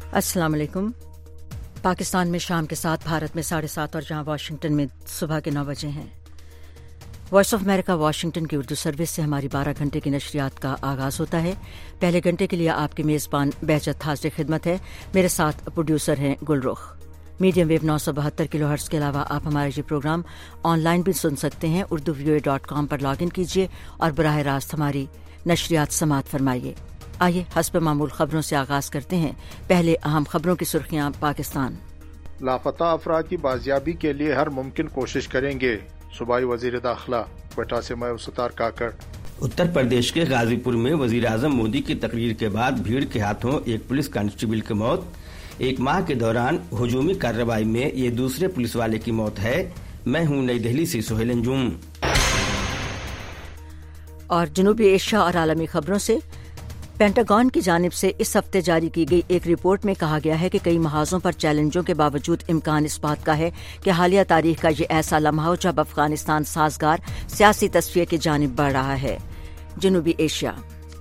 अस्सलाम वालेकुम। पाकिस्तान में शाम के 7, भारत में 7:30 और जहां वाशिंगटन में सुबह के 9 बजे हैं। वॉइस ऑफ अमेरिका वाशिंगटन की उर्दू सर्विस से हमारी 12 घंटे की नशरियात का आगाज़ होता है। पहले घंटे के लिए आपकी मेज़बान बहजत हाज़िर खिदमत है। मेरे साथ प्रोड्यूसर हैं गुलरुख। मीडियम वेव 972 किलोहर्ट्ज़ के अलावा आप हमारा ये प्रोग्राम ऑनलाइन भी सुन सकते हैं। urduvoa.com पर लॉगिन कीजिए और बराह रास्त हमारी नशरियात समाअत फरमाइए। आइए हस्ब मामूल खबरों से आगाज़ करते हैं। पहले अहम खबरों की सुर्खियां। पाकिस्तान लापता अफराद की बाजियाबी के लिए हर मुमकिन कोशिश करेंगे। सूबाई वजीर दाखिला क्वेटा से महबूब सत्तार काकड़। उत्तर प्रदेश के गाजीपुर में वजीर आजम मोदी की तकरीर के बाद भीड़ के हाथों एक पुलिस कांस्टेबल की मौत। एक माह के दौरान हुजूमी कार्रवाई में ये दूसरे पुलिस वाले की मौत है। मैं हूँ नई दिल्ली से सुहेल अंजुम। और जनूबी एशिया और आलमी खबरों से पेंटागन की जानिब से इस हफ्ते जारी की गई एक रिपोर्ट में कहा गया है कि कई महाजों पर चैलेंजों के बावजूद इम्कान इस बात का है कि हालिया तारीख का ये ऐसा लम्हा हो जब अफगानिस्तान साजगार सियासी तस्फिये की जानिब बढ़ रहा है। जनूबी एशिया।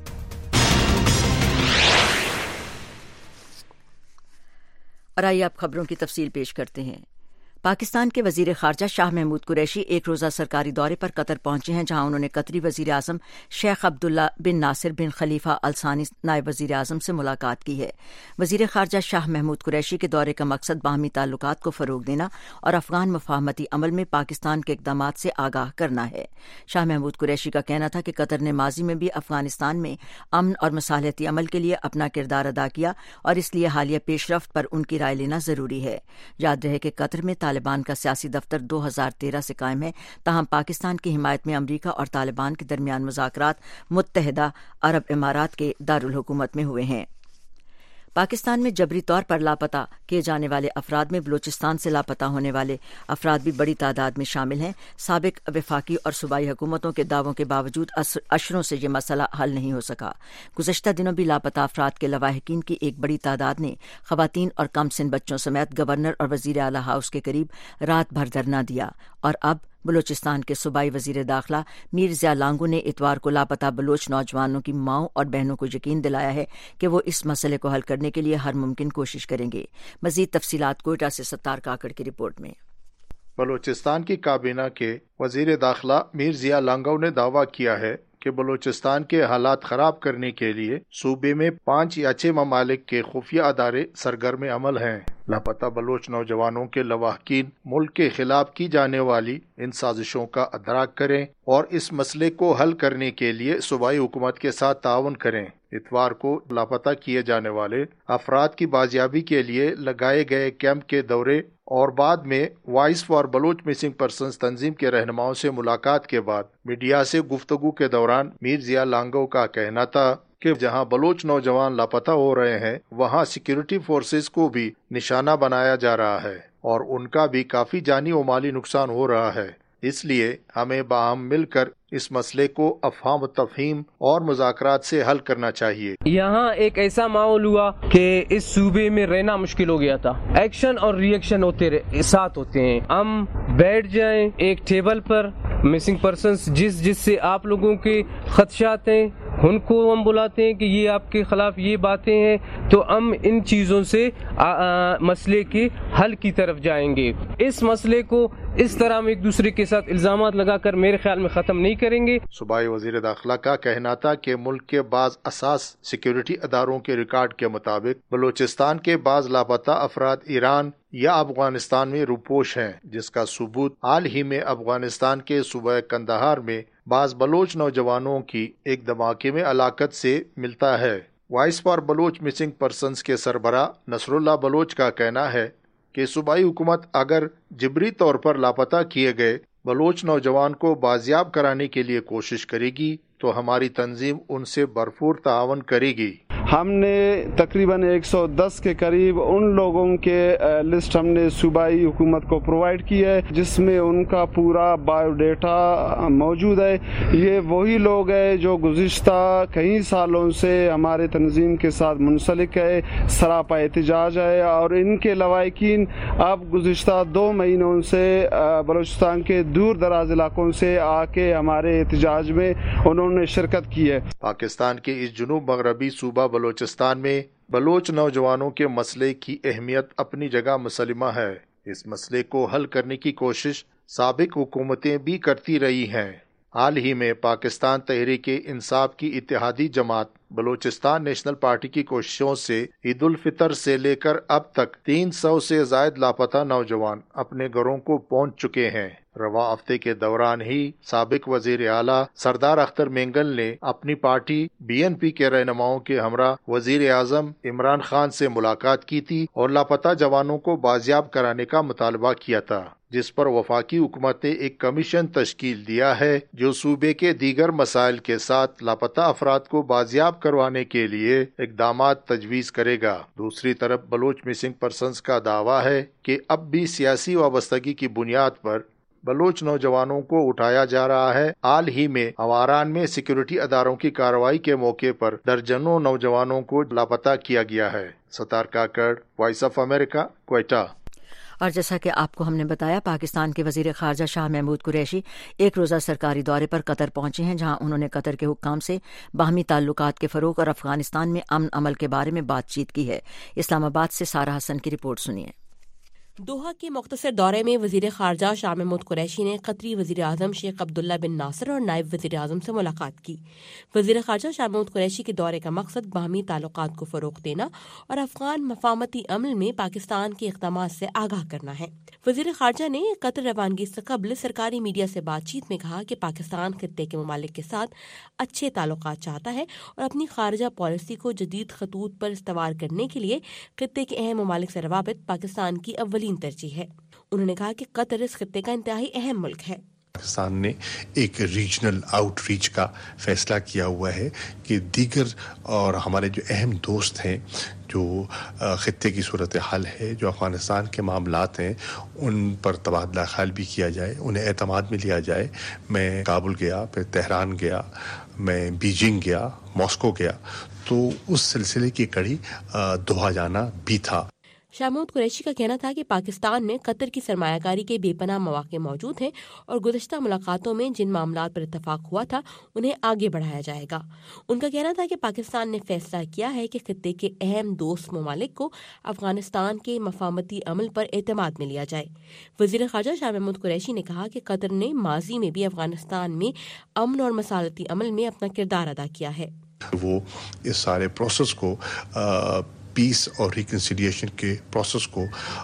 और आइए आप खबरों की तफसील पेश करते हैं। पाकिस्तान के वजीर खारजा शाह महमूद कुरैशी एक रोज़ा सरकारी दौरे पर कतर पहुंचे हैं, जहां उन्होंने कतरी वजीर आजम शेख अब्दुल्ला बिन नासिर बिन खलीफा अल सानी नायब वजीर आजम से मुलाकात की है। वजीर खारजा शाह महमूद कुरैशी के दौरे का मकसद बाहमी ताल्लुकात को फरोग देना और अफगान मुफाहमती अमल में पाकिस्तान के इक़दामात से आगाह करना है। शाह महमूद कुरैशी का कहना था कि कतर ने माजी में भी अफगानिस्तान में अमन और मसालहती अमल के लिए अपना किरदार अदा किया और इसलिए हालिया पेशरफ्त पर उनकी राय लेना जरूरी है। याद रहे कि कतर में तालिबान का सियासी दफ्तर 2013 से कायम है, ताहम पाकिस्तान की हिमायत में अमरीका और तालिबान के दरमियान मुज़ाकरात मुत्तहिदा अरब इमारात के दारुल हुकूमत में हुए हैं। पाकिस्तान में जबरी तौर पर लापता किए जाने वाले अफराद में बलूचिस्तान से लापता होने वाले अफराद भी बड़ी तादाद में शामिल हैं। साबिक वफाकी और सूबाई हुकूमतों के दावों के बावजूद अशरों से यह मसला हल नहीं हो सका। गुज़श्ता दिनों भी लापता अफराद के लवाहिकीन की एक बड़ी तादाद ने ख़वातीन और कम सिन बच्चों समेत गवर्नर और वज़ीर आला हाउस के करीब रात भर धरना दिया। और अब बलूचिस्तान के सूबाई वजीर दाखिला मीर ज़िया लांगू ने इतवार को लापता बलोच नौजवानों की माओं और बहनों को यकीन दिलाया है कि वो इस मसले को हल करने के लिए हर मुमकिन कोशिश करेंगे। मज़ीद तफसीलात कोयटा से सत्तार काकड़ की रिपोर्ट में। बलूचिस्तान की काबीना के वजीर दाखिला मीर ज़िया लांगू ने दावा किया है कि बलूचिस्तान के हालात खराब करने के लिए सूबे में 5 या 6 ममालिक के खुफिया अदारे सरगर्म अमल हैं। लापता बलोच नौजवानों के लवाहकीन मुल्क के खिलाफ की जाने वाली इन साजिशों का अदराक करें और इस मसले को हल करने के लिए सूबाई हुकूमत के साथ ताउन करें। इतवार को लापता किए जाने वाले अफराद की बाजियाबी के लिए लगाए गए कैंप के दौरे और बाद में voice for Baloch missing persons तंजीम के रहनुमाओं से मुलाकात के बाद मीडिया से गुफ्तगू के दौरान मीर ज़िया लांगू का कहना था कि जहां बलोच नौजवान लापता हो रहे हैं वहां सिक्योरिटी फोर्सेस को भी निशाना बनाया जा रहा है और उनका भी काफी जानी और माली नुकसान हो रहा है। इसलिए हमें बाहम मिलकर इस मसले को अफहाम तफहीम और मुज़ाकरात से हल करना चाहिए। यहाँ एक ऐसा माहौल हुआ कि इस सूबे में रहना मुश्किल हो गया था। एक्शन और रिएक्शन साथ होते हैं। हम बैठ जाएं एक टेबल पर, मिसिंग पर्सन्स जिससे आप लोगों के खदशात हैं उनको हम बुलाते हैं कि ये आपके खिलाफ ये बातें हैं, तो हम इन चीज़ों से मसले के हल की तरफ जाएंगे। इस मसले को इस तरह हम एक दूसरे के साथ इल्जामात लगाकर मेरे ख्याल में ख़त्म नहीं करेंगे। सूबाई वज़ीर दाखिला का कहना था कि मुल्क के बाज़ असास सिक्योरिटी अदारों के रिकॉर्ड के मुताबिक बलूचिस्तान के बाज़ लापता अफराद ईरान या अफगानिस्तान में रुपोश हैं, जिसका सबूत हाल ही में अफगानिस्तान के सूबा कंदहार में बाज़ बलोच नौजवानों की एक धमाके में हलाकत से मिलता है। Voice for Baloch missing persons के सरबरा नसरुल्लाह बलोच का कहना है कि सूबाई हुकूमत अगर जिबरी तौर पर लापता किए गए बलोच नौजवान को बाजियाब कराने के लिए कोशिश करेगी तो हमारी तंजीम उनसे भरपूर तावन करेगी। हमने तकरीबन 110 के करीब उन लोगों के लिस्ट हमने सूबाई हुकूमत को प्रोवाइड की है, जिसमें उनका पूरा बायोडाटा मौजूद है। ये वही लोग हैं जो गुज़िश्ता कई सालों से हमारे तंजीम के साथ मुंसलिक है, सरापा एहतजाज है, और इनके लवाहिकीन अब गुज़िश्ता 2 महीनों से बलूचिस्तान के दूर दराज इलाकों से आके हमारे एहतजाज में उन्होंने शिरकत की है। पाकिस्तान के इस जुनूब मगरबी सूबा बलूचिस्तान में بلوچ نوجوانوں کے مسئلے کی اہمیت اپنی جگہ مسلمہ ہے۔ اس مسئلے کو حل کرنے کی کوشش سابق حکومتیں بھی کرتی رہی ہیں۔ حال ہی میں پاکستان تحریک انصاف کی اتحادی جماعت بلوچستان نیشنل پارٹی کی کوششوں سے عید الفطر سے لے کر اب تک 300 سے زائد لاپتہ نوجوان اپنے گھروں کو پہنچ چکے ہیں۔ رواں ہفتے کے دوران ہی سابق وزیر اعلیٰ سردار اختر مینگل نے اپنی پارٹی BNP کے رہنماؤں کے ہمراہ وزیر اعظم عمران خان سے ملاقات کی تھی اور لاپتہ جوانوں کو بازیاب کرانے کا مطالبہ کیا تھا، جس پر وفاقی حکومت نے ایک کمیشن تشکیل دیا ہے جو صوبے کے دیگر مسائل کے ساتھ لاپتہ افراد کو بازیاب کروانے کے لیے اقدامات تجویز کرے گا۔ دوسری طرف بلوچ مسنگ پرسنز کا دعویٰ ہے کہ اب بھی سیاسی وابستگی کی بنیاد پر بلوچ نوجوانوں کو اٹھایا جا رہا ہے۔ حال ہی میں ہواران میں سیکورٹی اداروں کی کارروائی کے موقع پر درجنوں نوجوانوں کو لاپتہ کیا گیا ہے۔ Sattar Kakar, voice of America, Quetta. اور جیسا کہ آپ کو ہم نے بتایا، پاکستان کے وزیر خارجہ شاہ محمود قریشی ایک روزہ سرکاری دورے پر قطر پہنچے ہیں، جہاں انہوں نے قطر کے حکام سے باہمی تعلقات کے فروغ اور افغانستان میں امن عمل کے بارے میں بات چیت کی ہے۔ اسلام آباد سے سارہ حسن کی رپورٹ سنیے۔ دوحہ کے مختصر دورے میں وزیر خارجہ شاہ محمود قریشی نے قطری وزیر اعظم شیخ عبداللہ بن ناصر اور نائب وزیر اعظم سے ملاقات کی۔ وزیر خارجہ شاہ محمود قریشی کے دورے کا مقصد باہمی تعلقات کو فروغ دینا اور افغان مفاہمتی عمل میں پاکستان کے اقدامات سے آگاہ کرنا ہے۔ وزیر خارجہ نے قطر روانگی سے قبل سرکاری میڈیا سے بات چیت میں کہا کہ پاکستان خطے کے ممالک کے ساتھ اچھے تعلقات چاہتا ہے اور اپنی خارجہ پالیسی کو جدید خطوط پر استوار کرنے کے لیے خطے کے اہم ممالک سے روابط پاکستان کی اولین ترجیح ہے۔ انہوں نے کہا کہ قطر اس خطے کا انتہائی اہم ملک ہے۔ پاکستان نے ایک ریجنل آؤٹ ریچ کا فیصلہ کیا ہوا ہے کہ دیگر اور ہمارے جو اہم دوست ہیں، جو خطے کی صورتحال ہے، جو افغانستان کے معاملات ہیں، ان پر تبادلہ خیال بھی کیا جائے، انہیں اعتماد میں لیا جائے۔ میں کابل گیا، پھر تہران گیا، میں بیجنگ گیا، ماسکو گیا، تو اس سلسلے کی کڑی دوحہ جانا بھی تھا۔ شاہ محمود قریشی کا کہنا تھا کہ پاکستان میں قطر کی سرمایہ کاری کے بے پناہ مواقع موجود ہیں اور گزشتہ ملاقاتوں میں جن معاملات پر اتفاق ہوا تھا انہیں آگے بڑھایا جائے گا۔ ان کا کہنا تھا کہ پاکستان نے فیصلہ کیا ہے کہ خطے کے اہم دوست ممالک کو افغانستان کے مفاہمتی عمل پر اعتماد میں لیا جائے۔ وزیر خارجہ شاہ محمود قریشی نے کہا کہ قطر نے ماضی میں بھی افغانستان میں امن اور مصالحتی عمل میں اپنا کردار ادا کیا ہے۔ وہ اس سارے پروسیس کو پیس اور ریکنسیلیشن کے پروسیس کو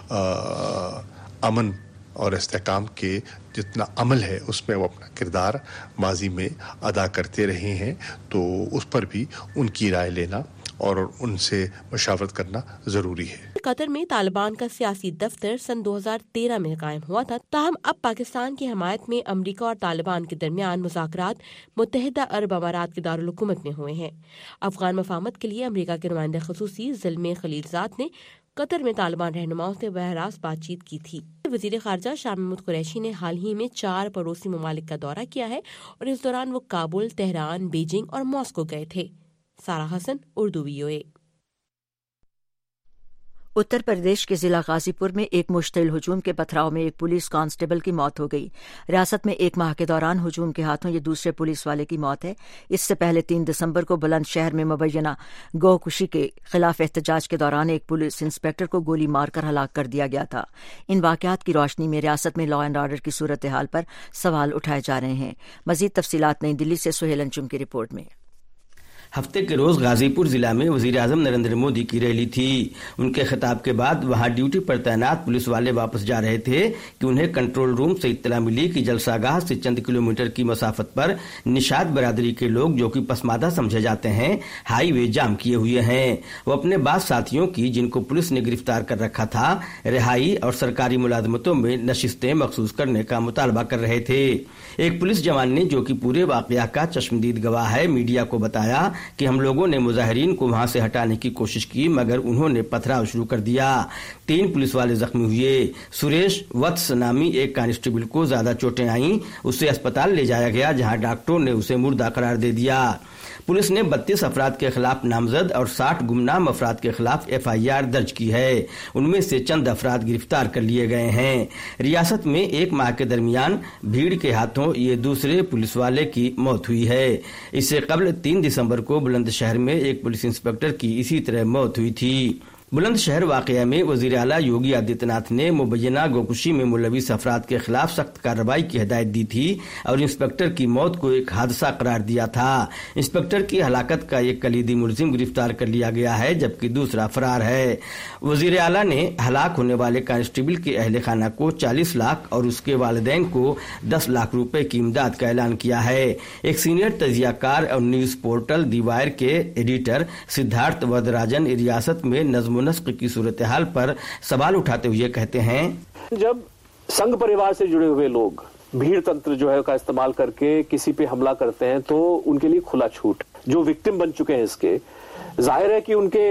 امن اور استحکام کے جتنا عمل ہے اس میں وہ اپنا کردار ماضی میں ادا کرتے رہے ہیں، تو اس پر بھی ان کی رائے لینا اور ان سے مشاورت کرنا ضروری ہے۔ قطر میں طالبان کا سیاسی دفتر سن 2013 میں قائم ہوا تھا، تاہم اب پاکستان کی حمایت میں امریکہ اور طالبان کے درمیان مذاکرات متحدہ عرب امارات کے دارالحکومت میں ہوئے ہیں۔ افغان مفاہمت کے لیے امریکہ کے نمائندہ خصوصی زلمے خلیلزاد نے قطر میں طالبان رہنماؤں سے براہ راست بات چیت کی تھی۔ وزیر خارجہ شاہ محمود قریشی نے حال ہی میں 4 پڑوسی ممالک کا دورہ کیا ہے اور اس دوران وہ کابل، تہران، بیجنگ اور ماسکو گئے تھے۔ سارہ حسن، اردو VOA۔ اتر پردیش کے ضلع غازی پور میں ایک مشتعل ہجوم کے پتھراؤ میں ایک پولیس کانسٹیبل کی موت ہو گئی۔ ریاست میں 1 ماہ کے دوران ہجوم کے ہاتھوں یہ دوسرے پولیس والے کی موت ہے۔ اس سے پہلے 3 دسمبر کو بلند شہر میں مبینہ گو کشی کے خلاف احتجاج کے دوران ایک پولیس انسپکٹر کو گولی مار کر ہلاک کر دیا گیا تھا۔ ان واقعات کی روشنی میں ریاست میں لا اینڈ آرڈر کی صورتحال پر سوال اٹھائے جا رہے ہیں۔ مزید تفصیلات نئی دلی سے سہیل انجم کی رپورٹ میں۔ ہفتے کے روز غازی پور ضلع میں وزیر اعظم نریندر مودی کی ریلی تھی۔ ان کے خطاب کے بعد وہاں ڈیوٹی پر تعینات پولیس والے واپس جا رہے تھے کہ انہیں کنٹرول روم سے اطلاع ملی کہ جلسہ گاہ سے چند کلومیٹر کی مسافت پر نشاد برادری کے لوگ جو کہ پسماندہ سمجھے جاتے ہیں ہائی وے جام کیے ہوئے ہیں۔ وہ اپنے بعض ساتھیوں کی جن کو پولیس نے گرفتار کر رکھا تھا رہائی اور سرکاری ملازمتوں میں نشستیں مخصوص کرنے کا مطالبہ کر رہے تھے۔ ایک پولیس جوان نے جو کہ پورے واقعہ کا چشمدید گواہ ہے میڈیا کو بتایا کہ ہم لوگوں نے مظاہرین کو وہاں سے ہٹانے کی کوشش کی مگر انہوں نے پتھراؤ شروع کر دیا۔ 3 پولیس والے زخمی ہوئے۔ سریش وتس نامی ایک کانسٹیبل کو زیادہ چوٹیں آئیں، اسے اسپتال لے جایا گیا جہاں ڈاکٹروں نے اسے مردہ قرار دے دیا۔ پولیس نے 32 افراد کے خلاف نامزد اور 60 گمنام افراد کے خلاف FIR درج کی ہے۔ ان میں سے چند افراد گرفتار کر لیے گئے ہیں۔ ریاست میں 1 ماہ کے درمیان بھیڑ کے ہاتھوں یہ دوسرے پولیس والے کی موت ہوئی ہے۔ اس سے قبل 3 دسمبر को बुलंद शहर में एक पुलिस इंस्पेक्टर की इसी तरह मौत हुई थी। बुलंद शहर वाकया में वजीर आला योगी आदित्यनाथ ने मुबैना गोकुशी में मुलविस अफराद के खिलाफ सख्त कार्रवाई की हिदायत दी थी और इंस्पेक्टर की मौत को एक हादसा करार दिया था। इंस्पेक्टर की हलाकत का एक कलीदी मुलजिम गिरफ्तार कर लिया गया है, जबकि दूसरा फरार है। वजीर आला ने हलाक होने वाले कांस्टेबल के अहले खाना को 40 लाख और उसके वालिदैन को 10 लाख रुपए की इमदाद का ऐलान किया है। एक सीनियर तजियाकार और न्यूज पोर्टल दी वायर के एडिटर सिद्धार्थ वरदराजन रियासत में नज्म नस्क की सूरत हाल पर सवाल उठाते हुए कहते हैं, जब संघ परिवार से जुड़े हुए लोग भीड़ तंत्र जो है का इस्तेमाल करके किसी पे हमला करते हैं तो उनके लिए खुला छूट, जो विक्टिम बन चुके हैं इसके, जाहिर है कि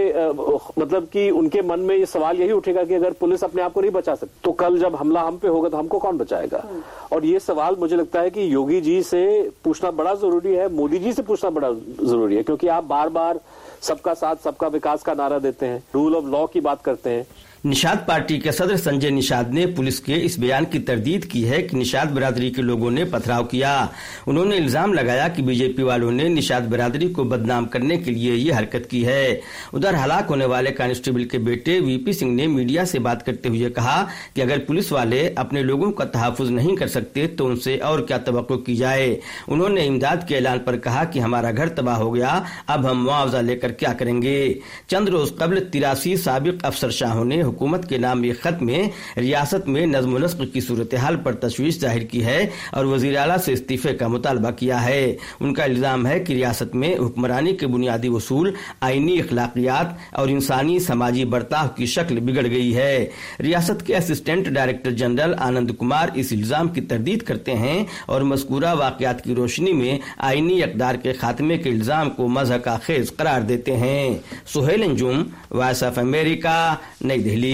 उनके मन में ये सवाल यही उठेगा कि अगर पुलिस अपने आप को नहीं बचा सकती तो कल जब हमला हम पे होगा तो हमको कौन बचाएगा। और ये सवाल मुझे लगता है कि योगी जी से पूछना बड़ा जरूरी है, मोदी जी से पूछना बड़ा जरूरी है, क्योंकि आप बार बार सबका साथ सबका विकास का नारा देते हैं, रूल ऑफ लॉ की बात करते हैं। निषाद पार्टी के सदर संजय निषाद ने पुलिस के इस बयान की तरदीद की है कि निषाद बिरादरी के लोगों ने पथराव किया। उन्होंने इल्जाम लगाया कि बीजेपी वालों ने निषाद बिरादरी को बदनाम करने के लिए ये हरकत की है। उधर हलाक होने वाले कांस्टेबल के बेटे वीपी सिंह ने मीडिया से बात करते हुए कहा कि अगर पुलिस वाले अपने लोगों का तहफ़्फ़ुज़ नहीं कर सकते तो उनसे और क्या तवक्को की जाए। उन्होंने इमदाद के ऐलान पर कहा कि हमारा घर तबाह हो गया, अब हम मुआवजा लेकर क्या करेंगे। चंद रोज कबल 83 साबिक अफसरशाहों ने हुकूमत के नाम एक खत में रियासत में नज़्म नस्क की सूरत हाल पर तशवीश जाहिर की है और वज़ीर आला से इस्तीफे का मुतालबा किया है। उनका इल्जाम है कि रियासत में हुक्मरानी के बुनियादी उसूल, आईनी अखलाकियात और इंसानी समाजी बर्ताव की शक्ल बिगड़ गई है। रियासत के assistant director general Anand Kumar इस इल्जाम की तरदीद करते हैं और मज़कूरा वाक़यात की रोशनी में आईनी इक़दार के खात्मे के इल्जाम को मज़हक का खेज करार देते हैं। Suhail Anjum, voice of America, Nai Delhi.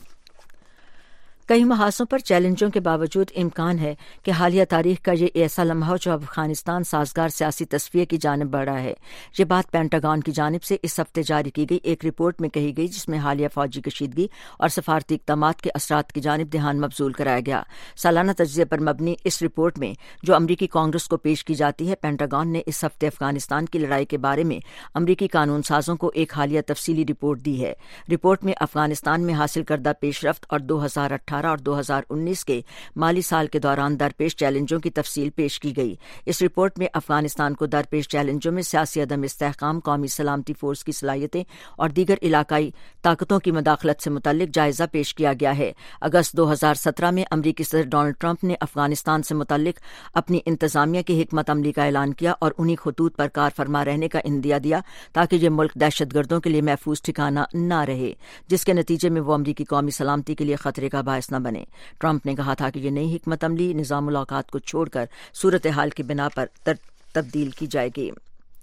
कई महासों पर चैलेंजों के बावजूद इम्कान है कि हालिया तारीख का ये ऐसा लम्हा हो जो अफगानिस्तान साजगार सियासी तस्वीर की जानिब बढ़ा है। ये बात पेंटागन की जानिब से इस हफ्ते जारी की गई एक रिपोर्ट में कही गई, जिसमें हालिया फौजी कशीदगी और सफारती इक़दामात के असरात की जानिब ध्यान मबजूल कराया गया। सालाना तज्ज़िये पर मबनी इस रिपोर्ट में जो अमरीकी कांग्रेस को पेश की जाती है, पेंटागन ने इस हफ्ते अफगानिस्तान की लड़ाई के बारे में अमरीकी कानून साजों को एक हालिया तफसीली रिपोर्ट दी है। रिपोर्ट में अफगानिस्तान में हासिल करदा पेशरफ्त और 2018 और 2019 के माली साल के दौरान दरपेश चैलेंजों की तफसील पेश की गई। इस रिपोर्ट में अफगानिस्तान को दरपेश चैलेंजों में सियासी अदम इस्तेहकाम, कौमी सलामती फोर्स की सलाहियतें और दीगर इलाकाई ताकतों की मुदाखलत से मुतल्लिक जायजा पेश किया गया है। अगस्त 2017 में अमरीकी सदर डोनाल्ड ट्रंप ने अफगानिस्तान से मुतल्लिक अपनी इंतजामिया की हिकमत अमली का ऐलान किया और उन्हीं खतूत पर कार फरमा रहने का इंदिया दिया ताकि ये मुल्क दहशतगर्दों के लिए महफूज ठिकाना न रहे, जिसके नतीजे में वो अमरीकी कौमी सलामती के लिए खतरे का बायस न बने। ट्रंप ने कहा था कि ये नई हिकमत अमली निज़ामुल औकात को छोड़कर सूरत हाल की बिना पर तब्दील की जाएगी।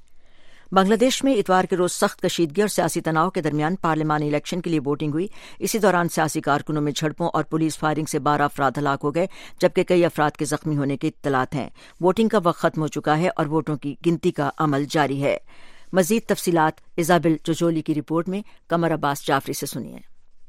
बांग्लादेश में इतवार के रोज सख्त कशीदगी और सियासी तनाव के दरमियान पार्लिमानी इलेक्शन के लिए वोटिंग हुई। इसी दौरान सियासी कारकुनों में झड़पों और पुलिस फायरिंग से 12 अफराद हलाक हो गए, जबकि कई अफराद के जख्मी होने की इत्तलात हैं। वोटिंग का वक्त खत्म हो चुका है और वोटों की गिनती का अमल जारी है। मजीद तफसीलात इजाबिल जोजोली की रिपोर्ट में। कमर अब्बास जाफरी से सुनिए।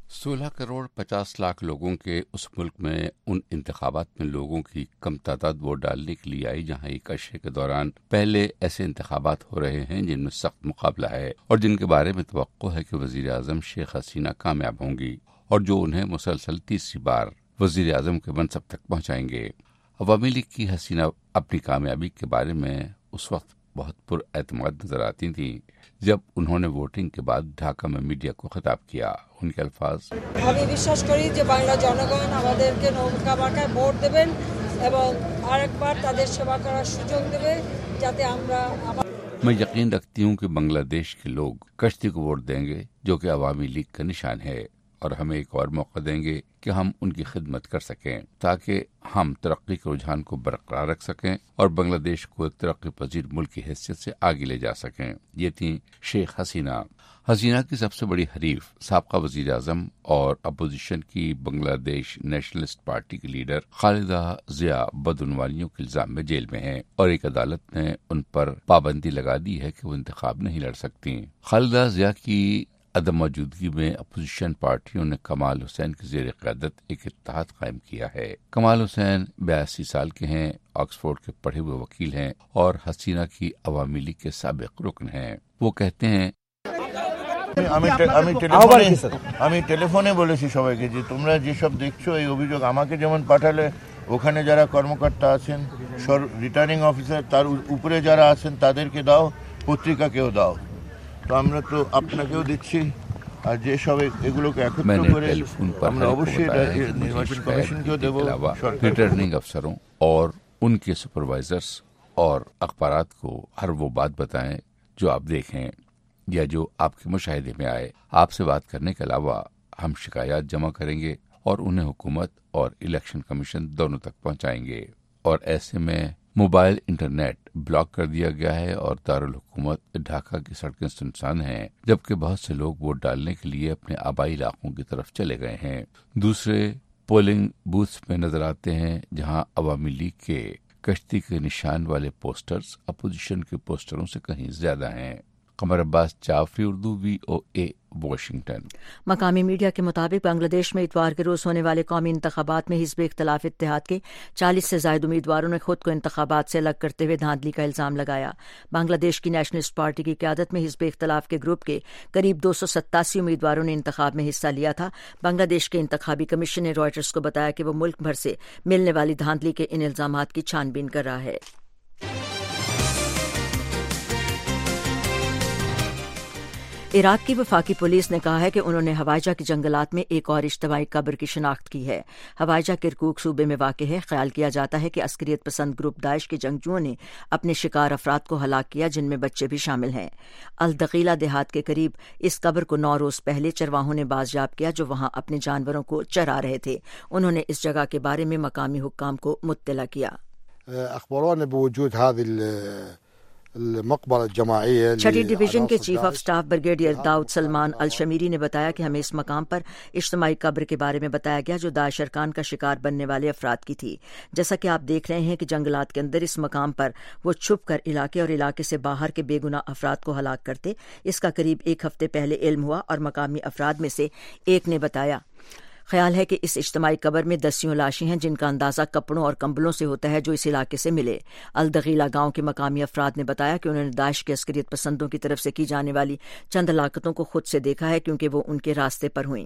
16 करोड़ 50 लाख लोगों के उस मुल्क में उन इंतखाबात में लोगों की कम तादाद वोट डालने के लिए आई जहां एक अरसे के दौरान पहले ऐसे इंतखाबात हो रहे हैं जिनमें सख्त मुकाबला है और जिनके बारे में तवक्को है कि वजीर आजम शेख हसीना कामयाब होंगी और जो उन्हें मुसलसल तीसरी बार वजीर आजम के मनसब तक पहुंचाएंगे। अवामी लीग की हसीना अपनी कामयाबी के बारे में उस वक्त बहुत पुरएतमाद नजर आती थी जब उन्होंने वोटिंग के बाद ढाका में मीडिया को खिताब किया। उनके अल्फाज, আমি বিশ্বাস করি যে বাংলা জনগণ আমাদেরকে নৌকা মার্কায় ভোট দেবেন এবং আরেকবার তাদের সেবা করার সুযোগ দেবে যাতে আমরা। मैं यकीन रखती हूँ कि बांग्लादेश के लोग कश्ती को वोट देंगे जो कि अवामी लीग का निशान है और हमें एक और मौका देंगे कि हम उनकी खिदमत कर सकें ताकि हम तरक्की के रुझान को बरकरार रख सकें और बांग्लादेश को एक तरक्की पजीर मुल्क की हैसियत से आगे ले जा सकें। ये थी शेख हसीना। हसीना की सबसे बड़ी हरीफ साबका वजीर आजम और अपोजिशन की बांग्लादेश नेशनलिस्ट पार्टी की लीडर खालिदा जिया बदउनवानियों के इल्जाम में जेल में हैं और एक अदालत ने उन पर पाबंदी लगा दी है कि वो इंतखाब नहीं लड़ सकती। खालिदा जिया की عدم موجودگی میں اپوزیشن پارٹیوں نے کمال حسین کی زیر قیادت ایک اتحاد قائم کیا ہے۔ کمال حسین 82 سال کے ہیں، آکسفورڈ کے پڑھے ہوئے وکیل ہیں اور حسینہ کی عوامی لیگ کے سابق رکن ہیں۔ وہ کہتے ہیں আমি টেলিফোনে বলেছি সবাইকে যে তোমরা যেসব দেখছো এই অভিযোগ আমাকে যেমন পাঠালে ওখানে যারা কর্মকর্তা আছেন রিটার্নিং অফিসার তার উপরে যারা আছেন তাদেরকে দাও, পত্রিকাকেও দাও। তো আমরা তো আপনাকেও দিচ্ছি আর যেসব এগুলোকে একত্র করে আমরা অবশ্যই নির্বাচন কমিশনকেও দেবো। রিটার্নিং افسروں اور ان کے سپروائزرز اور اخبارات کو ہر وہ بات بتائیں جو آپ دیکھیں یا جو آپ کے مشاہدے میں آئے۔ آپ سے بات کرنے کے علاوہ ہم شکایات جمع کریں گے اور انہیں حکومت اور الیکشن کمیشن دونوں تک پہنچائیں گے۔ اور ایسے میں موبائل انٹرنیٹ بلاک کر دیا گیا ہے اور دارالحکومت ڈھاکہ کی سڑکیں سنسان ہیں، جبکہ بہت سے لوگ ووٹ ڈالنے کے لیے اپنے آبائی علاقوں کی طرف چلے گئے ہیں۔ دوسرے پولنگ بوتھس میں نظر آتے ہیں جہاں عوامی لیگ کے کشتی کے نشان والے پوسٹرز اپوزیشن کے پوسٹروں سے کہیں زیادہ ہیں۔ Qamar Abbas Jafri, Urdu VOA، Washington. مقامی میڈیا کے مطابق بنگلہ دیش میں اتوار کے روز ہونے والے قومی انتخابات میں حزب اختلاف اتحاد کے 40 سے زائد امیدواروں نے خود کو انتخابات سے الگ کرتے ہوئے دھاندلی کا الزام لگایا۔ بنگلہ دیش کی نیشنلسٹ پارٹی کی قیادت میں حزب اختلاف کے گروپ کے قریب 287 امیدواروں نے انتخاب میں حصہ لیا تھا۔ بنگلہ دیش کے انتخابی کمیشن نے رائٹرز کو بتایا کہ وہ ملک بھر سے ملنے والی دھاندلی کے ان الزامات کی چھان بین کر رہا ہے۔ عراق کی وفاقی پولیس نے کہا ہے کہ انہوں نے ہوائجہ کے جنگلات میں ایک اور اجتماعی قبر کی شناخت کی ہے۔ ہوائجہ کرکوک صوبے میں واقع ہے۔ خیال کیا جاتا ہے کہ عسکریت پسند گروپ داعش کے جنگجوؤں نے اپنے شکار افراد کو ہلاک کیا، جن میں بچے بھی شامل ہیں۔ الدقیلہ دیہات کے قریب اس قبر کو 9 روز پہلے چرواہوں نے بازیاب کیا جو وہاں اپنے جانوروں کو چرا رہے تھے۔ انہوں نے اس جگہ کے بارے میں مقامی حکام کو مطلع کیا۔ اخبارنا بوجود هذه المقبرة الجماعية۔ چھٹی ڈویژن کے chief of staff brigadier Dawood Salman Alshamiri نے بتایا کہ ہمیں اس مقام پر اجتماعی قبر کے بارے میں بتایا گیا جو داعش ارکان کا شکار بننے والے افراد کی تھی۔ جیسا کہ آپ دیکھ رہے ہیں کہ جنگلات کے اندر اس مقام پر وہ چھپ کر علاقے اور علاقے سے باہر کے بے گناہ افراد کو ہلاک کرتے۔ اس کا قریب 1 ہفتے پہلے علم ہوا اور مقامی افراد میں سے ایک نے بتایا۔ خیال ہے کہ اس اجتماعی قبر میں 10 لاشیں ہیں جن کا اندازہ کپڑوں اور کمبلوں سے ہوتا ہے جو اس علاقے سے ملے۔ الدغیلہ گاؤں کے مقامی افراد نے بتایا کہ انہوں نے داعش کے عسکریت پسندوں کی طرف سے کی جانے والی چند ہلاکتوں کو خود سے دیکھا ہے کیونکہ وہ ان کے راستے پر ہوئیں۔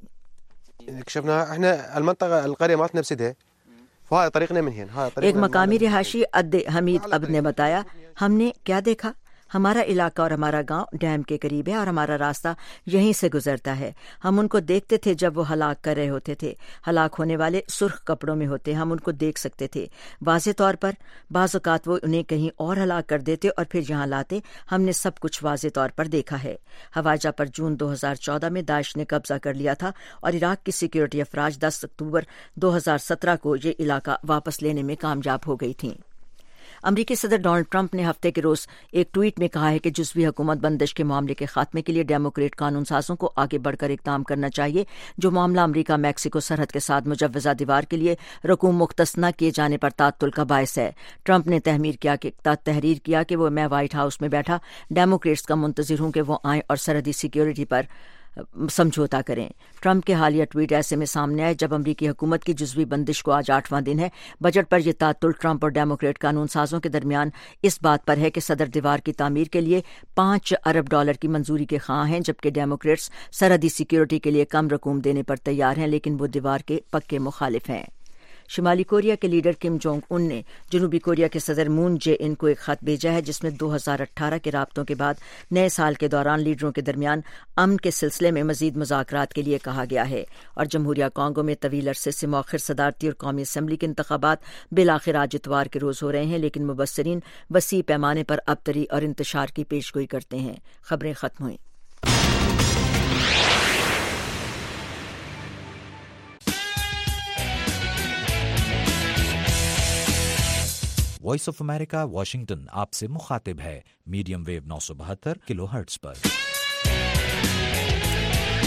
ایک مقامی رہائشی عبد حمید عبد نے بتایا، ہم نے کیا دیکھا؟ ہمارا علاقہ اور ہمارا گاؤں ڈیم کے قریب ہے اور ہمارا راستہ یہیں سے گزرتا ہے۔ ہم ان کو دیکھتے تھے جب وہ ہلاک کر رہے ہوتے تھے۔ ہلاک ہونے والے سرخ کپڑوں میں ہوتے، ہم ان کو دیکھ سکتے تھے۔ واضح طور پر بعض اوقات وہ انہیں کہیں اور ہلاک کر دیتے اور پھر یہاں لاتے۔ ہم نے سب کچھ واضح طور پر دیکھا ہے۔ ہوائجہ پر جون 2014 میں داعش نے قبضہ کر لیا تھا اور عراق کی سیکیورٹی افواج 10 اکتوبر 2017 کو یہ علاقہ واپس لینے میں کامیاب ہو گئی تھیں۔ امریکی صدر ڈونلڈ ٹرمپ نے ہفتے کے روز ایک ٹویٹ میں کہا ہے کہ جزوی حکومت بندش کے معاملے کے خاتمے کے لیے ڈیموکریٹ قانون سازوں کو آگے بڑھ کر اقدام کرنا چاہیے۔ جو معاملہ امریکہ میکسیکو سرحد کے ساتھ مجوزہ دیوار کے لیے رقوم مختص نہ کیے جانے پر تعطل کا باعث ہے۔ ٹرمپ نے تحریر کیا کہ میں وائٹ ہاؤس میں بیٹھا ڈیموکریٹس کا منتظر ہوں کہ وہ آئیں اور سرحدی سیکیورٹی پر سمجھوتا کریں۔ ٹرمپ کے حالیہ ٹویٹ ایسے میں سامنے آئے جب امریکی حکومت کی جزوی بندش کو آج 8واں دن ہے۔ بجٹ پر یہ تعطل ٹرمپ اور ڈیموکریٹ قانون سازوں کے درمیان اس بات پر ہے کہ صدر دیوار کی تعمیر کے لیے $5 ارب کی منظوری کے خواہاں ہیں، جبکہ ڈیموکریٹس سرحدی سیکیورٹی کے لیے کم رقوم دینے پر تیار ہیں لیکن وہ دیوار کے پکے مخالف ہیں۔ شمالی کوریا کے لیڈر کم جونگ ان نے جنوبی کوریا کے صدر مون جے ان کو ایک خط بھیجا ہے جس میں 2018 کے رابطوں کے بعد نئے سال کے دوران لیڈروں کے درمیان امن کے سلسلے میں مزید مذاکرات کے لیے کہا گیا ہے۔ اور جمہوریہ کانگو میں طویل عرصے سے مؤخر صدارتی اور قومی اسمبلی کے انتخابات بالآخر آج اتوار کے روز ہو رہے ہیں، لیکن مبصرین وسیع پیمانے پر ابتری اور انتشار کی پیشگوئی کرتے ہیں۔ خبریں ختم ہوئیں۔ وائس آف امریکہ واشنگٹن آپ سے مخاطب ہے میڈیم ویو 972 کلو ہرٹز پر۔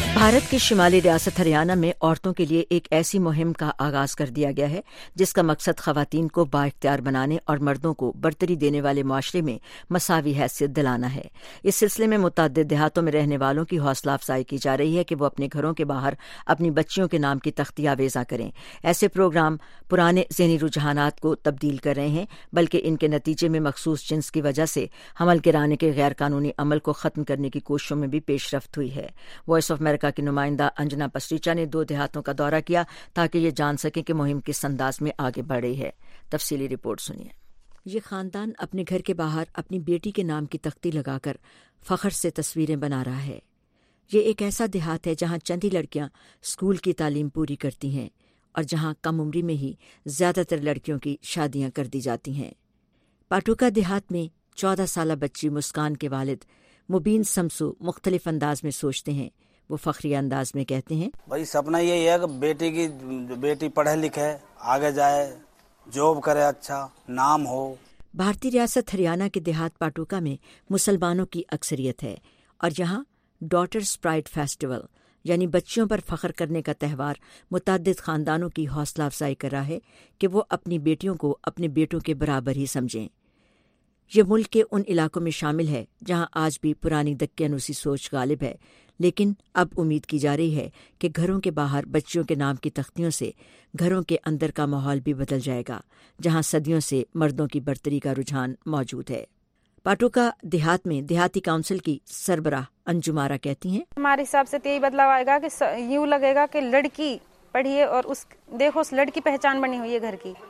بھارت کی شمالی ریاست ہریانہ میں عورتوں کے لیے ایک ایسی مہم کا آغاز کر دیا گیا ہے جس کا مقصد خواتین کو بااختیار بنانے اور مردوں کو برتری دینے والے معاشرے میں مساوی حیثیت دلانا ہے۔ اس سلسلے میں متعدد دیہاتوں میں رہنے والوں کی حوصلہ افزائی کی جا رہی ہے کہ وہ اپنے گھروں کے باہر اپنی بچیوں کے نام کی تختی آویزاں کریں۔ ایسے پروگرام پرانے ذہنی رجحانات کو تبدیل کر رہے ہیں، بلکہ ان کے نتیجے میں مخصوص جنس کی وجہ سے حمل گرانے کے غیر قانونی عمل کو ختم کرنے کی کوششوں میں بھی پیش رفت ہوئی ہے۔ وائس آف امریکہ کی نمائندہ انجنا پسریچا نے 2 دیہاتوں کا دورہ کیا تاکہ یہ جان سکیں کہ مہم کس انداز میں آگے بڑھ رہی ہے۔ تفصیلی رپورٹ سنیے۔ یہ خاندان اپنے گھر کے باہر اپنی بیٹی کے نام کی تختی لگا کر فخر سے تصویریں بنا رہا ہے۔ یہ ایک ایسا دیہات ہے جہاں چند ہی لڑکیاں اسکول کی تعلیم پوری کرتی ہیں اور جہاں کم عمری میں ہی زیادہ تر لڑکیوں کی شادیاں کر دی جاتی ہیں۔ پاٹوکا دیہات میں 14 سالہ بچی مسکان کے والد مبین سمسو مختلف انداز میں سوچتے ہیں۔ وہ فخری انداز میں کہتے ہیں، بھائی سپنا یہی ہے کہ بیٹی پڑھے لکھے آگے جائے، جاب کرے، اچھا نام ہو۔ بھارتی ریاست ہریانہ کے دیہات پاٹوکا میں مسلمانوں کی اکثریت ہے اور یہاں ڈاٹرز پرائڈ فیسٹیول یعنی بچیوں پر فخر کرنے کا تہوار متعدد خاندانوں کی حوصلہ افزائی کر رہا ہے کہ وہ اپنی بیٹیوں کو اپنے بیٹوں کے برابر ہی سمجھیں۔ یہ ملک کے ان علاقوں میں شامل ہے جہاں آج بھی پرانی دقیانوسی سوچ غالب ہے، لیکن اب امید کی جا رہی ہے کہ گھروں کے باہر بچیوں کے نام کی تختیوں سے گھروں کے اندر کا ماحول بھی بدل جائے گا، جہاں صدیوں سے مردوں کی برتری کا رجحان موجود ہے۔ پاٹوکا دیہات میں دیہاتی کونسل کی سربراہ انجمارا کہتی ہیں، ہمارے حساب سے یہی بدلاؤ آئے گا کہ یوں لگے گا کہ لڑکی پڑھیے اور دیکھو اس لڑکی پہچان بنی ہوئی ہے گھر کی،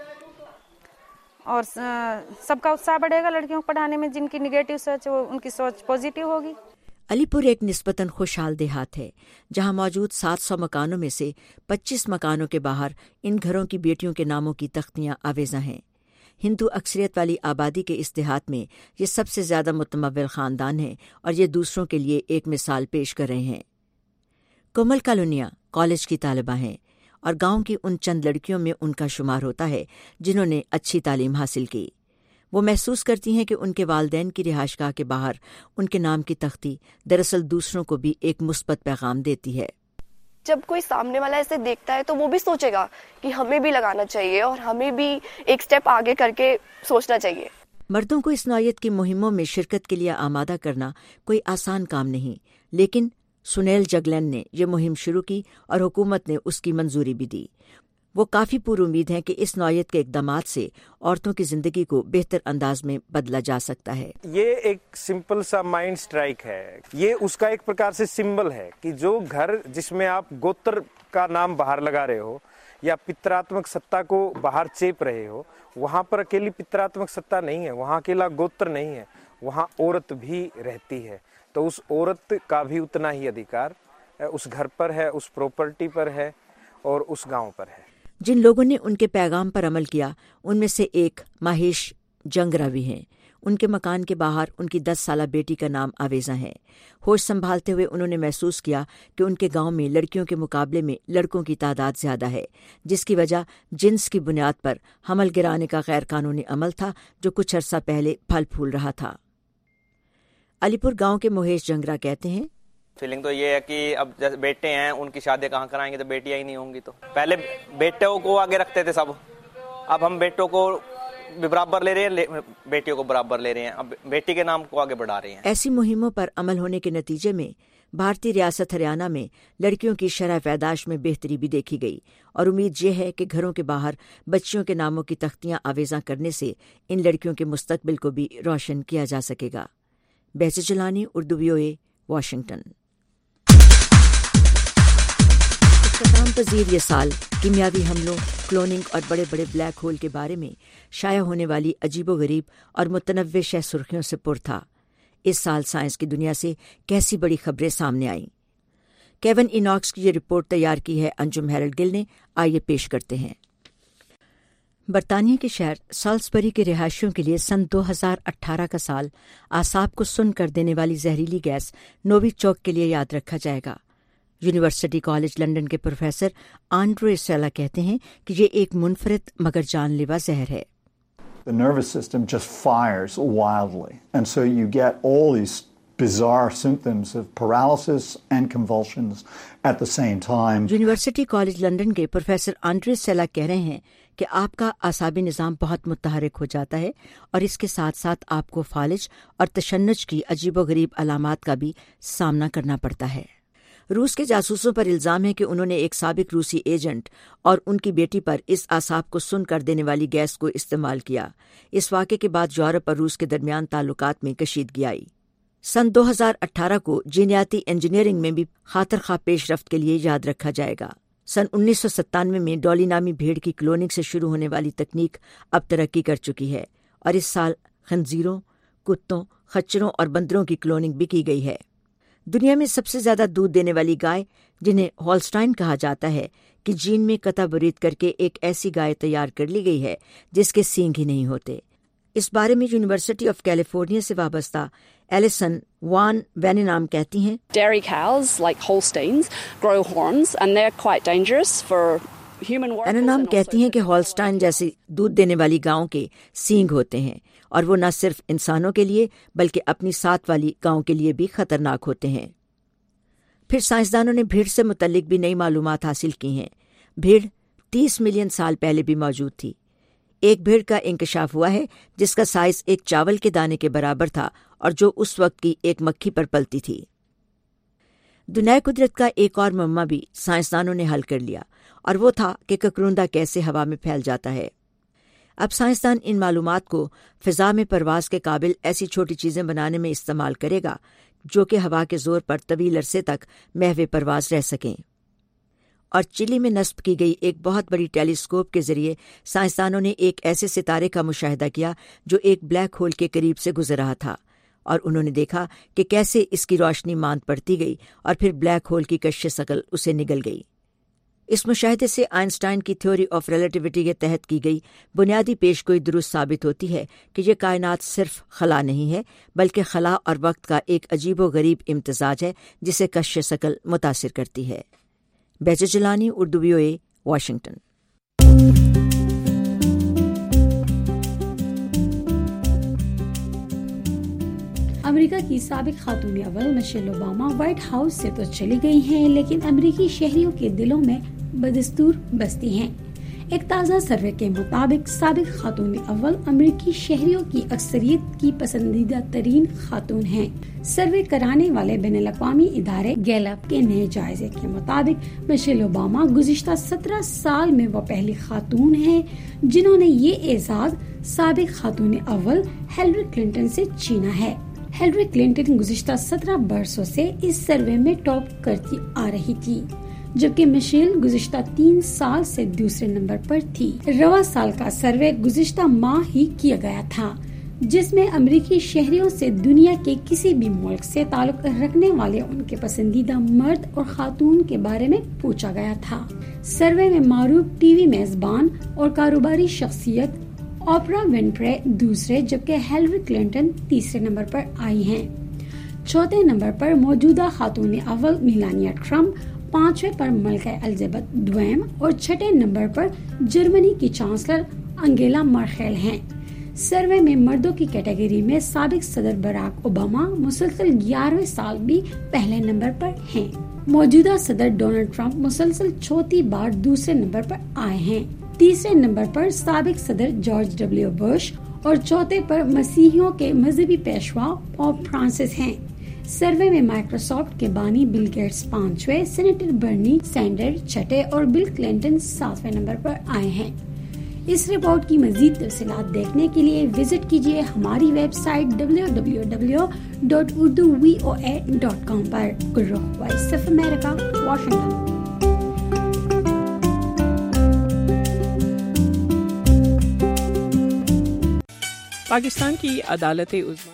اور سب کا اتساہ بڑھے گا لڑکیوں کو پڑھانے میں۔ جن کی نگیٹو سوچ وہ ان کی سوچ پازیٹیو ہوگی۔ علی پور ایک نسبتاً خوشحال دیہات ہے جہاں موجود 700 مکانوں میں سے 25 مکانوں کے باہر ان گھروں کی بیٹیوں کے ناموں کی تختیاں آویزاں ہیں۔ ہندو اکثریت والی آبادی کے اس دیہات میں یہ سب سے زیادہ متمول خاندان ہیں اور یہ دوسروں کے لیے ایک مثال پیش کر رہے ہیں۔ کومل کالونیاں کالج کی طالبہ ہیں اور گاؤں کی ان چند لڑکیوں میں ان کا شمار ہوتا ہے جنہوں نے اچھی تعلیم حاصل کی۔ وہ محسوس کرتی ہیں کہ ان کے والدین کی رہائش گاہ کے باہر ان کے نام کی تختی دراصل دوسروں کو بھی ایک مثبت پیغام دیتی ہے۔ جب کوئی سامنے والا ایسے دیکھتا ہے تو وہ بھی سوچے گا کہ ہمیں بھی لگانا چاہیے اور ہمیں بھی ایک سٹیپ آگے کر کے سوچنا چاہیے۔ مردوں کو اس نوعیت کی مہموں میں شرکت کے لیے آمادہ کرنا کوئی آسان کام نہیں، لیکن سنیل جگلین نے یہ مہم شروع کی اور حکومت نے اس کی منظوری بھی دی۔ وہ کافی پر امید ہیں کہ اس نوعیت کے اقدامات سے عورتوں کی زندگی کو بہتر انداز میں بدلا جا سکتا ہے۔ یہ ایک سمپل سا مائنڈ سٹرائک ہے، یہ اس کا ایک پرکار سے سمبل ہے کہ جو گھر جس میں آپ گوتر کا نام باہر لگا رہے ہو یا پتراتمک ستا کو باہر چیپ رہے ہو، وہاں پر اکیلی پتراتمک ستا نہیں ہے، وہاں اکیلا گوتر نہیں ہے، وہاں عورت بھی رہتی ہے، تو اس عورت کا بھی اتنا ہی ادھیکار اس گھر پر ہے، اس پراپرٹی پر ہے اور اس گاؤں پر ہے۔ جن لوگوں نے ان کے پیغام پر عمل کیا ان میں سے ایک ماہیش جنگرا بھی ہیں۔ ان کے مکان کے باہر ان کی 10 سالہ بیٹی کا نام آویزاں ہے۔ ہوش سنبھالتے ہوئے انہوں نے محسوس کیا کہ ان کے گاؤں میں لڑکیوں کے مقابلے میں لڑکوں کی تعداد زیادہ ہے، جس کی وجہ جنس کی بنیاد پر حمل گرانے کا غیر قانونی عمل تھا جو کچھ عرصہ پہلے پھل پھول رہا تھا۔ علی پور گاؤں کے موہیش جنگرا کہتے ہیں، فیلنگ تو یہ ہے کہ اب جیسے بیٹے ہیں ان کی شادی کہاں کرائیں گے، تو بیٹیاں ہی نہیں ہوں گی، تو پہلے بیٹوں کو آگے رکھتے تھے سب، اب ہم بیٹوں کو برابر لے رہے ہیں، بیٹیوں کو برابر لے رہے ہیں، اب بیٹی کے نام کو آگے بڑھا رہے ہیں۔ ایسی مہموں پر عمل ہونے کے نتیجے میں بھارتی ریاست ہریانہ میں لڑکیوں کی شرح پیدائش میں بہتری بھی دیکھی گئی، اور امید یہ ہے کہ گھروں کے باہر بچیوں کے ناموں کی تختیاں آویزاں کرنے سے ان لڑکیوں کے مستقبل کو بھی روشن کیا جا سکے گا۔ بحث جلانی، اردو VOA، واشنگٹن۔ اختتام پذیر یہ سال کیمیاوی حملوں، کلوننگ اور بڑے بڑے بلیک ہول کے بارے میں شائع ہونے والی عجیب و غریب اور متنوع شہ سرخیوں سے پر تھا۔ اس سال سائنس کی دنیا سے کیسی بڑی خبریں سامنے آئیں۔ کیون ایناکس کی یہ رپورٹ تیار کی ہے انجم ہیرلڈ گل نے، آئیے پیش کرتے ہیں۔ برطانیہ کے شہر سالسبری کے رہائشیوں کے لیے سن 2018 کا سال اعصاب کو سن کر دینے والی زہریلی گیس نووی چوک کے لیے یاد رکھا جائے گا۔ یونیورسٹی کالج لنڈن کے پروفیسر آنڈرو ایسیلا کہتے ہیں کہ یہ ایک منفرد مگر جان لیوا زہر ہے۔ The nervous system just fires wildly, and so you get all these bizarre symptoms of paralysis and convulsions at the same time. University college London के प्रोफेसर आंड्रे सेला कह रहे हैं कि आपका आसाबी निज़ाम बहुत मुतहरक हो जाता है और इसके साथ साथ आपको फालिज और तशन्नुज की अजीबोगरीब अलामात का भी सामना करना पड़ता है। रूस के जासूसों पर इल्ज़ाम है कि उन्होंने एक साबिक रूसी एजेंट और उनकी बेटी पर इस आसाब को सुन कर देने वाली गैस को इस्तेमाल किया। इस वाक़े के बाद यूरोप और रूस के दरमियान ताल्लुकात में कशीदगी आई। सन 2018 को जीनियाती इंजीनियरिंग में भी खातर-खा पेशरफ्त के लिए याद रखा जाएगा। सन 1997 में डॉली नामी भेड़ की क्लोनिंग से शुरू होने वाली तकनीक अब तरक्की कर चुकी है और इस साल खंजीरों, कुत्तों, खच्चरों और बंदरों की क्लोनिंग भी की गई है। दुनिया में सबसे ज्यादा दूध देने वाली गाय, जिन्हें हॉलस्टाइन कहा जाता है, कि जीन में कता बरीद करके एक ऐसी गाय तैयार कर ली गई है जिसके सींग ही नहीं होते। इस बारे में यूनिवर्सिटी ऑफ कैलिफोर्निया से वाबस्ता एलिसन वान वेनिनाम कहती हैं, Dairy cows like Holsteins grow horns and they're quite dangerous for human workers. वेनिनाम कहती हैं कि हॉलस्टाइन जैसी दूध देने वाली गायों के सींग होते हैं और वो न सिर्फ इंसानों के लिए बल्कि अपनी साथ वाली गायों के लिए भी खतरनाक होते हैं। फिर साइंसदानों ने भीड़ से मुतल्लिक भी नई मालूमात हासिल की हैं। भीड़ 30 मिलियन साल पहले भी मौजूद थी। एक भीड़ का इंकशाफ हुआ है जिसका साइज एक चावल के दाने के बराबर था और जो उस वक्त की एक मक्खी पर पलती थी। दुनिया कुदरत का एक और मुअम्मा भी साइंसदानों ने हल कर लिया और वो था कि ककरुंदा कैसे हवा में फैल जाता है। अब साइंसदान इन मालूमात को फिजा में परवाज के काबिल ऐसी छोटी चीजें बनाने में इस्तेमाल करेगा जो कि हवा के जोर पर तवील अरसे तक महवे परवाज रह सकें। और चिली में नस्ब की गई एक बहुत बड़ी टेलीस्कोप के जरिए साइंसदानों ने एक ऐसे सितारे का मुशाहिदा किया जो एक ब्लैक होल के करीब से गुजर रहा था और उन्होंने देखा कि कैसे इसकी रोशनी मांद पड़ती गई और फिर ब्लैक होल की कश्श शकल उसे निगल गई। इस मुशाहिदे से आइंस्टाइन की थ्योरी ऑफ रिलेटिविटी के तहत की गई बुनियादी पेशगोई दुरुस्त साबित होती है कि ये कायनात सिर्फ खला नहीं है बल्कि खला और वक्त का एक अजीबो गरीब इम्तजाज है जिसे कश्श शकल मुतासिर करती है। Beza Jilani, Urdu VOA, Washington. America की साबिक खातून अव्वल मिशेल ओबामा व्हाइट हाउस से तो चली गई हैं, लेकिन अमेरिकी शहरियों के दिलों में बदस्तूर बसती हैं। एक ताज़ा सर्वे के मुताबिक साबिक खातून अव्वल अमेरिकी शहरियों की अक्सरियत की पसंदीदा तरीन खातून हैं। सर्वे कराने वाले बैनुल-अक़वामी इदारे गैलप के नए जायजे के मुताबिक मिशेल ओबामा गुज़िश्ता 17 साल में वो पहली खातून हैं जिन्होंने ये एजाज साबिक खातून अव्वल हिलरी क्लिंटन से छीना है। हिलरी क्लिंटन गुज़िश्ता 17 बरसों से इस सर्वे में टॉप करती आ रही थी, जबकि मिशेल गुज़िश्ता 3 साल से दूसरे नंबर पर थी। रवा साल का सर्वे गुज़िश्ता माह ही किया गया था, जिसमें अमेरिकी शहरियों से दुनिया के किसी भी मुल्क से ताल्लुक रखने वाले उनके पसंदीदा मर्द और खातून के बारे में पूछा गया था। सर्वे में मारूफ टीवी मेजबान और कारोबारी शख्सियत ऑपरा विनफ्रे दूसरे जबकि हिलरी क्लिंटन तीसरे नंबर पर आई हैं। चौथे नंबर पर मौजूदा खातून अव्वल मेलानिया ट्रम्प, पांचवें पर मलका एलिजाबेथ द्वितीय और छठे नंबर पर जर्मनी की चांसलर अंगेला मर्केल हैं। सर्वे में मर्दों की कैटेगरी में साबिक सदर बराक ओबामा मुसलसल 11वें साल भी पहले नंबर पर हैं। मौजूदा सदर डोनाल्ड ट्रंप मुसलसल चौथी बार दूसरे नंबर पर आए हैं। तीसरे नंबर पर साबिक सदर जॉर्ज W. बुश और चौथे पर मसीहियों के मजहबी पेशवा पोप फ्रांसिस हैं। सर्वे में माइक्रोसॉफ्ट के बानी बिल गेट्स 5वें, सेनेटर बर्नी सैंडर्स छठे और बिल क्लिंटन 7वें नंबर पर आए हैं। इस रिपोर्ट की मजीद तफसीलात देखने के लिए विजिट कीजिए हमारी वेबसाइट www.urduvoa.com पर। Voice of America, Washington. Pakistan की अदालत उज़्मा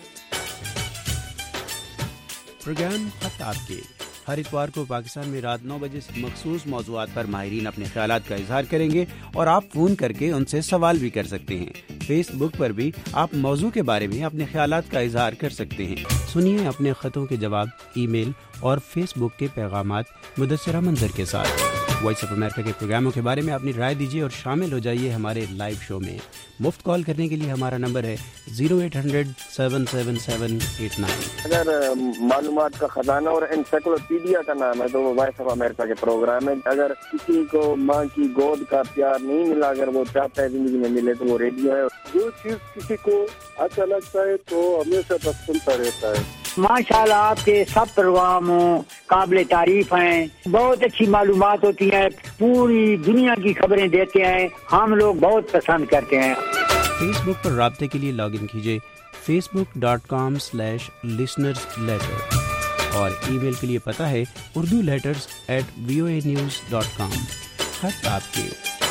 प्रोग्राम खत आपके हर इतवार को पाकिस्तान में रात 9 बजे से मखसूस मौज़ूआत पर माहिरीन अपने ख्यालात का इजहार करेंगे और आप फ़ोन करके उनसे सवाल भी कर सकते हैं। फेसबुक पर भी आप मौजू के बारे में अपने ख्यालात का इजहार कर सकते हैं। सुनिए अपने खतों के जवाब ईमेल और फेसबुक के पैगामात मुदस्सिरा मंजर के साथ। वॉइस ऑफ अमेरिका के प्रोग्रामों के बारे में अपनी राय दीजिए और शामिल हो जाइए हमारे लाइव शो में। मुफ्त कॉल करने के लिए हमारा नंबर है 0800-777-89। अगर मालूमात का खजाना और एनसाइक्लोपीडिया का नाम है तो वो वॉइस ऑफ अमेरिका के प्रोग्राम है। अगर किसी को माँ की गोद का प्यार नहीं मिला, अगर वो चाहता है जिंदगी में मिले, तो वो रेडियो है। जो चीज किसी को अच्छा लगता है तो हमेशा बस सुनता रहता है। माशाल्लाह आपके सब प्रोग्राम काबिल तारीफ हैं, बहुत अच्छी मालूमात होती हैं, पूरी दुनिया की खबरें देते हैं, हम लोग बहुत पसंद करते हैं। फेसबुक पर राब्ते के लिए लॉगिन कीजिए facebook.com/listenersletter और ईमेल के लिए पता है urduletters@voanews.com। खत आपके।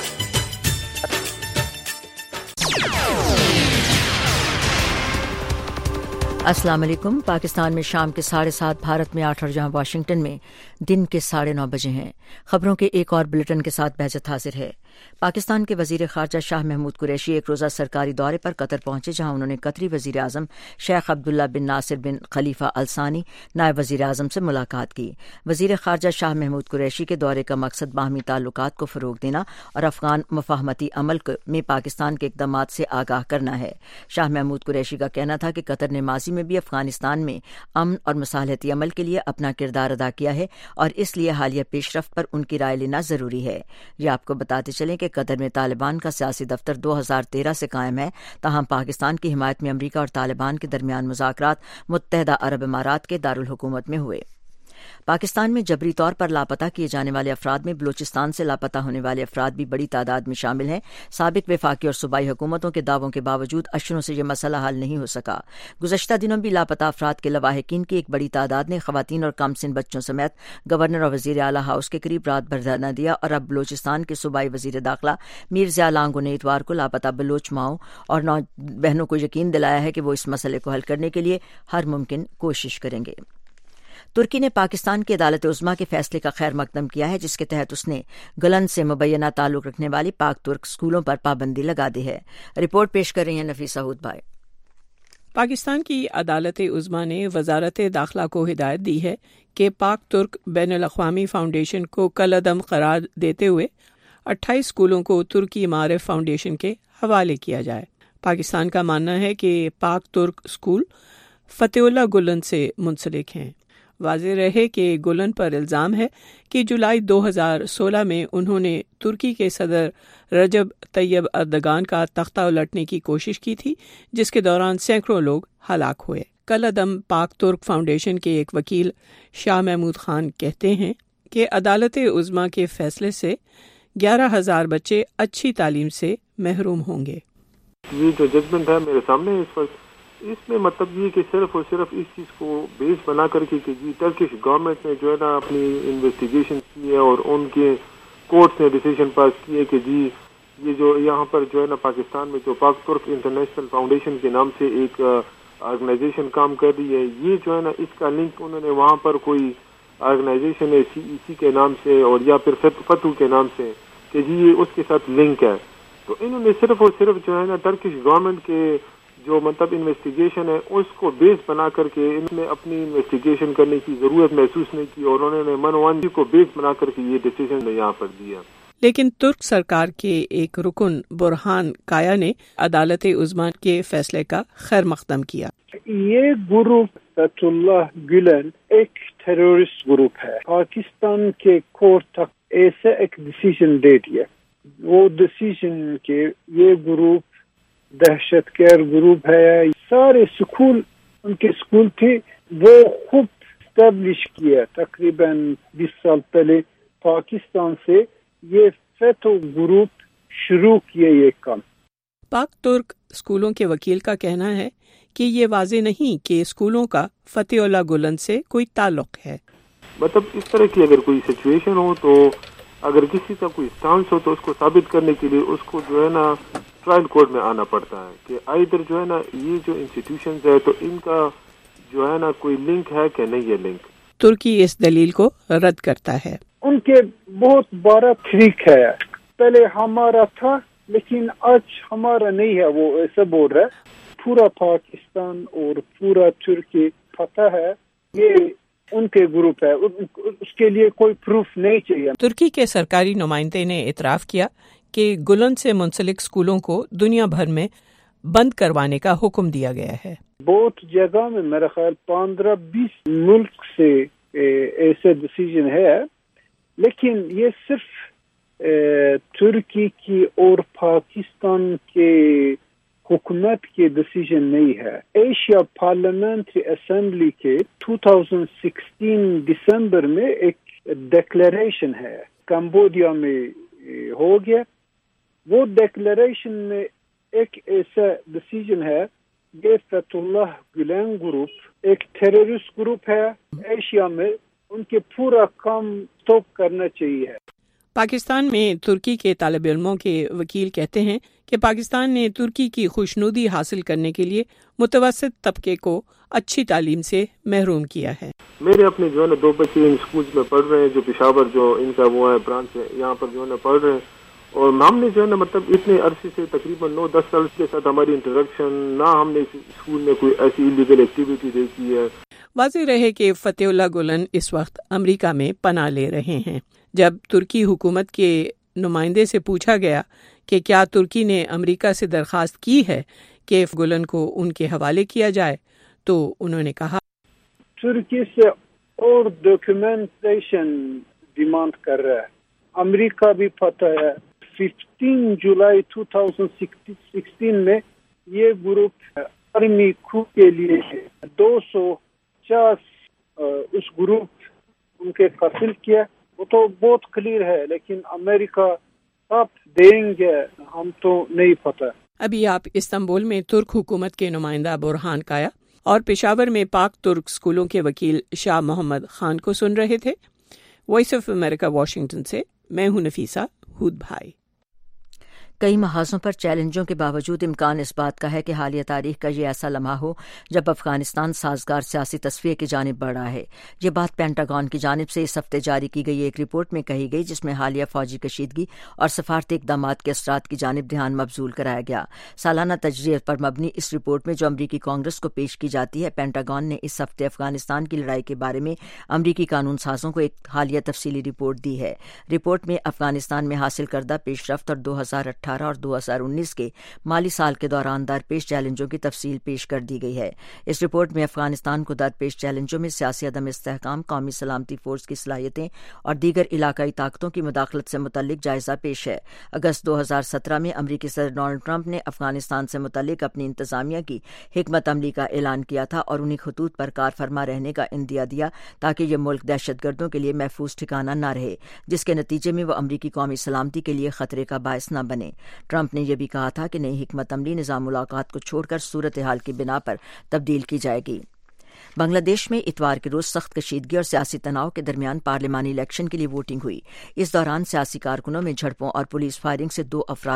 अस्सलाम वालेकुम। पाकिस्तान में शाम के 7:30, भारत में 8 और जहां वाशिंगटन में दिन के 9:30 बजे हैं। खबरों के एक और बुलेटिन के साथ बहजत हाजिर है। पाकिस्तान के वजीर खारजा शाह महमूद कुरैशी एक रोज़ा सरकारी दौरे पर कतर पहुंचे, जहां उन्होंने कतरी वजीर आज़म शेख अब्दुल्ला बिन नासिर बिन खलीफा अल सानी नायब वजीर आज़म से मुलाकात की। वजीर खारजा शाह महमूद कुरैशी के दौरे का मकसद बाहमी ताल्लुकात को फ़रोग देना और अफगान मुफाहमती अमल में पाकिस्तान के इक़दामात से आगाह करना है। शाह महमूद कुरैशी का कहना था कि कतर ने माजी में भी अफगानिस्तान में अमन और मसालहती अमल के लिए अपना किरदार अदा किया है और इसलिए हालिया पेशरफ्त पर उनकी राय लेना जरूरी है। ये आपको बताते चलें कि कतर में तालिबान का सियासी दफ्तर 2013 से कायम है, ताहम पाकिस्तान की हिमायत में अमरीका और तालिबान के दरमियान मुज़ाकरात मुत्तहदा अरब इमारात के दारुल हुकूमत में हुए। पाकिस्तान में जबरी तौर पर लापता किए जाने वाले अफराद में बलूचिस्तान से लापता होने वाले अफराद भी बड़ी तादाद में शामिल हैं। साबिक वफाकी और सूबाई हुकूमतों के दावों के बावजूद अशरों से यह मसला हल नहीं हो सका। गुज़श्ता दिनों भी लापता अफराद के लवाहिकीन की एक बड़ी तादाद ने खवातीन और कमसिन बच्चों समेत गवर्नर और वज़ीर आला हाउस के करीब रात भर धरना दिया और अब बलूचिस्तान के सूबाई वज़ीर दाखिला मीर ज़िया लांगो ने इतवार को लापता बलोच माओं और 9 बहनों को यकीन दिलाया है कि वो इस मसले को हल करने के लिए हर मुमकिन कोशिश करेंगे। तुर्की ने पाकिस्तान की अदालत उज़्मा के फैसले का खैर मकदम किया है, जिसके तहत उसने गलन से मुबैना ताल्लुक रखने वाली पाक तुर्क स्कूलों पर पाबंदी लगा दी है। रिपोर्ट पेश कर रही हैं नफीसा हूद भाई। पाकिस्तान की अदालत उज़्मा ने वजारत दाखिला को हिदायत दी है कि पाक तुर्क बैनुल-अक़वामी फाउंडेशन को कलअदम करार देते हुए 28 स्कूलों को तुर्की मारिफ फाउंडेशन के हवाले किया जाए। पाकिस्तान का मानना है कि पाक तुर्क स्कूल फतेहुल्लाह गुलन से मुंसलिक हैं। वाज़ेह रहे कि गुलन पर इल्ज़ाम है कि जुलाई 2016 में उन्होंने तुर्की के सदर रजब तैयब अर्दगान का तख्ता उलटने की कोशिश की थी, जिसके दौरान सैकड़ों लोग हलाक हुए। कलअदम पाक तुर्क फाउंडेशन के एक वकील शाह महमूद खान कहते हैं कि अदालत उज़्मा के फैसले से 11,000 बच्चे अच्छी तालीम से महरूम होंगे। ये जो जजमेंट है मेरे सामने इस वक्त, इसमें मतलब ये कि सिर्फ और सिर्फ इस चीज़ को बेस बना करके कि जी टर्किश गवर्नमेंट ने जो है ना अपनी इन्वेस्टिगेशन की है और उनके कोर्ट्स ने डिसीजन पास किए कि जी ये जो यहाँ पर जो है ना पाकिस्तान में जो पाक तुर्क इंटरनेशनल फाउंडेशन के नाम से एक ऑर्गेनाइजेशन काम कर रही है, ये जो है ना इसका लिंक उन्होंने वहाँ पर कोई ऑर्गेनाइजेशन है CEC के नाम से और या फिर फतू के नाम से कि जी ये उसके साथ लिंक है। तो इन्होंने सिर्फ और सिर्फ जो है ना टर्किश गवर्नमेंट के जो मतलब इन्वेस्टिगेशन है उसको बेस बना करके इन्होंने अपनी इन्वेस्टिगेशन करने की जरूरत महसूस नहीं की और उन्होंने मनोवांजी को बेस बना करके ये डिसीजन यहाँ पर दिया। लेकिन तुर्क सरकार के एक रुकन बुरहान काया ने अदालत उज़्मा के फैसले का खैर मकदम किया। ये ग्रुप फतहुल्लाह गुलन एक टेररिस्ट ग्रुप है। पाकिस्तान के कोर्ट तक ऐसा एक डिसीजन दे दिया, वो डिसीजन के ये ग्रुप दहशतगर्द ग्रुप है। सारे स्कूल उनके स्कूल थे वो खूब स्टैब्लिश किया तकरीबन 20 साल पहले पाकिस्तान से ये फतह ग्रुप शुरू किए ये काम। पाक तुर्क स्कूलों के वकील का कहना है कि ये वाज़ेह नहीं कि स्कूलों का फतेहुल्लाह गुलन से कोई ताल्लुक है। मतलब इस तरह की अगर कोई सिचुएशन हो तो अगर किसी का कोई स्टांस हो तो उसको साबित करने के लिए उसको जो है ना ट्रायल कोर्ट में आना पड़ता है कि आइदर जो है ना ये जो इंस्टीट्यूशंस है तो इनका जो है ना कोई लिंक है कि नहीं है लिंक। तुर्की इस दलील को रद्द करता है। उनके बहुत बड़ा तरीक है, पहले हमारा था लेकिन आज हमारा नहीं है, वो ऐसा बोल रहा है। पूरा पाकिस्तान और पूरा तुर्की पता है ये ان کے گروپ ہے، اس کے لیے کوئی پروف نہیں چاہیے۔ ترکی کے سرکاری نمائندے نے اعتراف کیا کہ گلن سے منسلک اسکولوں کو دنیا بھر میں بند کروانے کا حکم دیا گیا ہے۔ بہت جگہ میں میرا خیال 15-20 ملک سے ایسے ڈیسیژن ہے، لیکن یہ صرف ترکی کی اور پاکستان کے حکومت کے ڈیسیژن نہیں ہے۔ ایشیا پارلیمنٹری اسمبلی کے 2016 دسمبر میں ایک ڈکلیریشن ہے، کمبوڈیا میں ہو گیا۔ وہ ڈکلیریشن میں ایک ایسا ڈیسیژن ہے، یہ فتح اللہ گلین گروپ ایک ٹیررسٹ گروپ ہے ایشیا میں، ان کے پورا کام اسٹاپ کرنا چاہیے۔ پاکستان میں ترکی کے طالب علموں کے وکیل کہتے ہیں کہ پاکستان نے ترکی کی خوشنودی حاصل کرنے کے لیے متوسط طبقے کو اچھی تعلیم سے محروم کیا ہے۔ میرے اپنے جو ہے نا 2 بچے ان اسکولز میں پڑھ رہے ہیں، جو پشاور جو ان کا وہ ہے برانچ ہے، یہاں پر جو ہے نا پڑھ رہے ہیں، اور ہم نے جو ہے نا مطلب اتنے عرصے سے تقریباً 9-10 سال کے ساتھ ہماری انٹریکشن، نہ ہم نے اسکول میں کوئی ایسی انلیگل ایکٹیویٹی دیکھی ہے۔ واضح رہے کہ فتح اللہ گلن اس وقت امریکہ میں پناہ لے رہے ہیں۔ جب ترکی حکومت کے نمائندے سے پوچھا گیا کہ کیا ترکی نے امریکہ سے درخواست کی ہے کہ گلن کو ان کے حوالے کیا جائے، تو انہوں نے کہا ترکی سے اور ڈاکیومنٹیشن ڈیمانڈ کر رہا ہے۔ امریکہ بھی پتہ ہے 15 جولائی 2016 میں یہ گروپ آرمی کو کے لیے 250 اس گروپ ان کے قتل کیا۔ وہ تو بہت کلیئر ہے، لیکن امریکہ اب دیں گے ہم تو نہیں پتہ۔ ابھی آپ استنبول میں ترک حکومت کے نمائندہ برہان کایا اور پشاور میں پاک ترک اسکولوں کے وکیل شاہ محمد خان کو سن رہے تھے۔ وائس آف امریکہ واشنگٹن سے میں ہوں نفیسہ ہود بھائی۔ کئی محاذوں پر چیلنجوں کے باوجود امکان اس بات کا ہے کہ حالیہ تاریخ کا یہ ایسا لمحہ ہو جب افغانستان سازگار سیاسی تصفیے کی جانب بڑھ رہا ہے۔ یہ بات پینٹاگون کی جانب سے اس ہفتے جاری کی گئی ایک رپورٹ میں کہی گئی، جس میں حالیہ فوجی کشیدگی اور سفارتی اقدامات کے اثرات کی جانب دھیان مبذول کرایا گیا۔ سالانہ تجزیے پر مبنی اس رپورٹ میں جو امریکی کانگریس کو پیش کی جاتی ہے، پینٹاگون نے اس ہفتے افغانستان کی لڑائی کے بارے میں امریکی قانون سازوں کو ایک حالیہ تفصیلی رپورٹ دی ہے۔ رپورٹ میں افغانستان میں حاصل کردہ پیش رفت اور 2018 اور 2019 کے مالی سال کے دوران درپیش چیلنجوں کی تفصیل پیش کر دی گئی ہے۔ اس رپورٹ میں افغانستان کو درپیش چیلنجوں میں سیاسی عدم استحکام، قومی سلامتی فورس کی صلاحیتیں اور دیگر علاقائی طاقتوں کی مداخلت سے متعلق جائزہ پیش ہے۔ اگست 2017 میں امریکی صدر ڈونلڈ ٹرمپ نے افغانستان سے متعلق اپنی انتظامیہ کی حکمت عملی کا اعلان کیا تھا اور انہی خطوط پر کار فرما رہنے کا عندیہ دیا تاکہ یہ ملک دہشت گردوں کے لیے محفوظ ٹھکانہ نہ رہے، جس کے نتیجے میں وہ امریکی قومی سلامتی کے لیے خطرے کا باعث نہ بنے۔ ٹرمپ نے یہ بھی کہا تھا کہ نئی حکمت عملی نظام ملاقات کو چھوڑ کر صورتحال کی بنا پر تبدیل کی جائے گی۔ بنگلہ دیش میں اتوار کے روز سخت کشیدگی اور سیاسی تناؤ کے درمیان پارلیمانی الیکشن کے لیے ووٹنگ ہوئی۔ اس دوران سیاسی کارکنوں میں جھڑپوں اور پولیس فائرنگ سے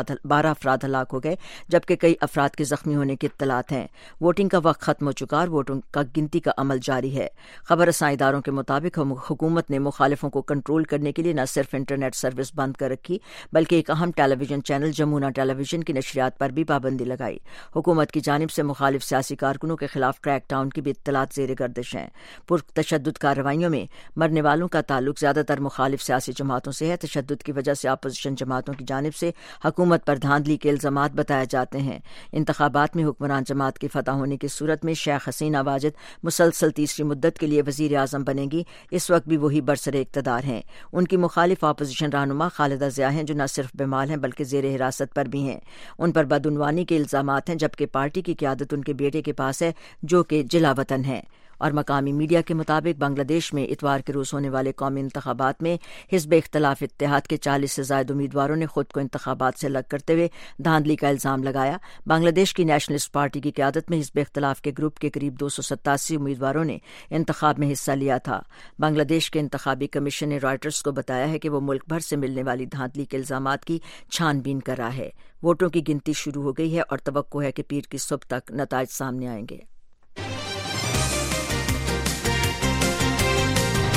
12 افراد ہلاک ہو گئے، جبکہ کئی افراد کے زخمی ہونے کی اطلاعات ہیں۔ ووٹنگ کا وقت ختم ہو چکا اور ووٹوں کا گنتی کا عمل جاری ہے۔ خبر رساں اداروں کے مطابق حکومت نے مخالفوں کو کنٹرول کرنے کے لیے نہ صرف انٹرنیٹ سروس بند کر رکھی، بلکہ ایک اہم television channel Jamuna television کی نشریات پر بھی پابندی لگائی۔ حکومت کی جانب سے مخالف سیاسی کارکنوں کے خلاف کریک ڈاؤن کی بھی اطلاعات زیر گردش ہیں۔ پرتشدد کارروائیوں میں مرنے والوں کا تعلق زیادہ تر مخالف سیاسی جماعتوں سے ہے۔ تشدد کی وجہ سے اپوزیشن جماعتوں کی جانب سے حکومت پر دھاندلی کے الزامات بتائے جاتے ہیں۔ انتخابات میں حکمران جماعت کی فتح ہونے کی صورت میں شیخ حسینہ واجد مسلسل تیسری مدت کے لیے وزیر اعظم بنے گی۔ اس وقت بھی وہی برسر اقتدار ہیں۔ ان کی مخالف اپوزیشن رہنما خالدہ ضیاء ہیں، جو نہ صرف بیمار ہیں بلکہ زیر حراست پر بھی ہیں۔ ان پر بدعنوانی کے الزامات ہیں، جبکہ پارٹی کی قیادت ان کے بیٹے کے پاس ہے، جو کہ جلا وطن ہے۔ اور مقامی میڈیا کے مطابق بنگلہ دیش میں اتوار کے روز ہونے والے قومی انتخابات میں حزب اختلاف اتحاد کے 40 سے زائد امیدواروں نے خود کو انتخابات سے الگ کرتے ہوئے دھاندلی کا الزام لگایا۔ بنگلہ دیش کی نیشنلسٹ پارٹی کی قیادت میں حزب اختلاف کے گروپ کے قریب 287 امیدواروں نے انتخاب میں حصہ لیا تھا۔ بنگلہ دیش کے انتخابی کمیشن نے رائٹرز کو بتایا ہے کہ وہ ملک بھر سے ملنے والی دھاندلی کے الزامات کی چھان بین کر رہا ہے۔ ووٹوں کی گنتی شروع ہو گئی ہے اور توقع ہے کہ پیر کی صبح تک نتائج سامنے آئیں گے۔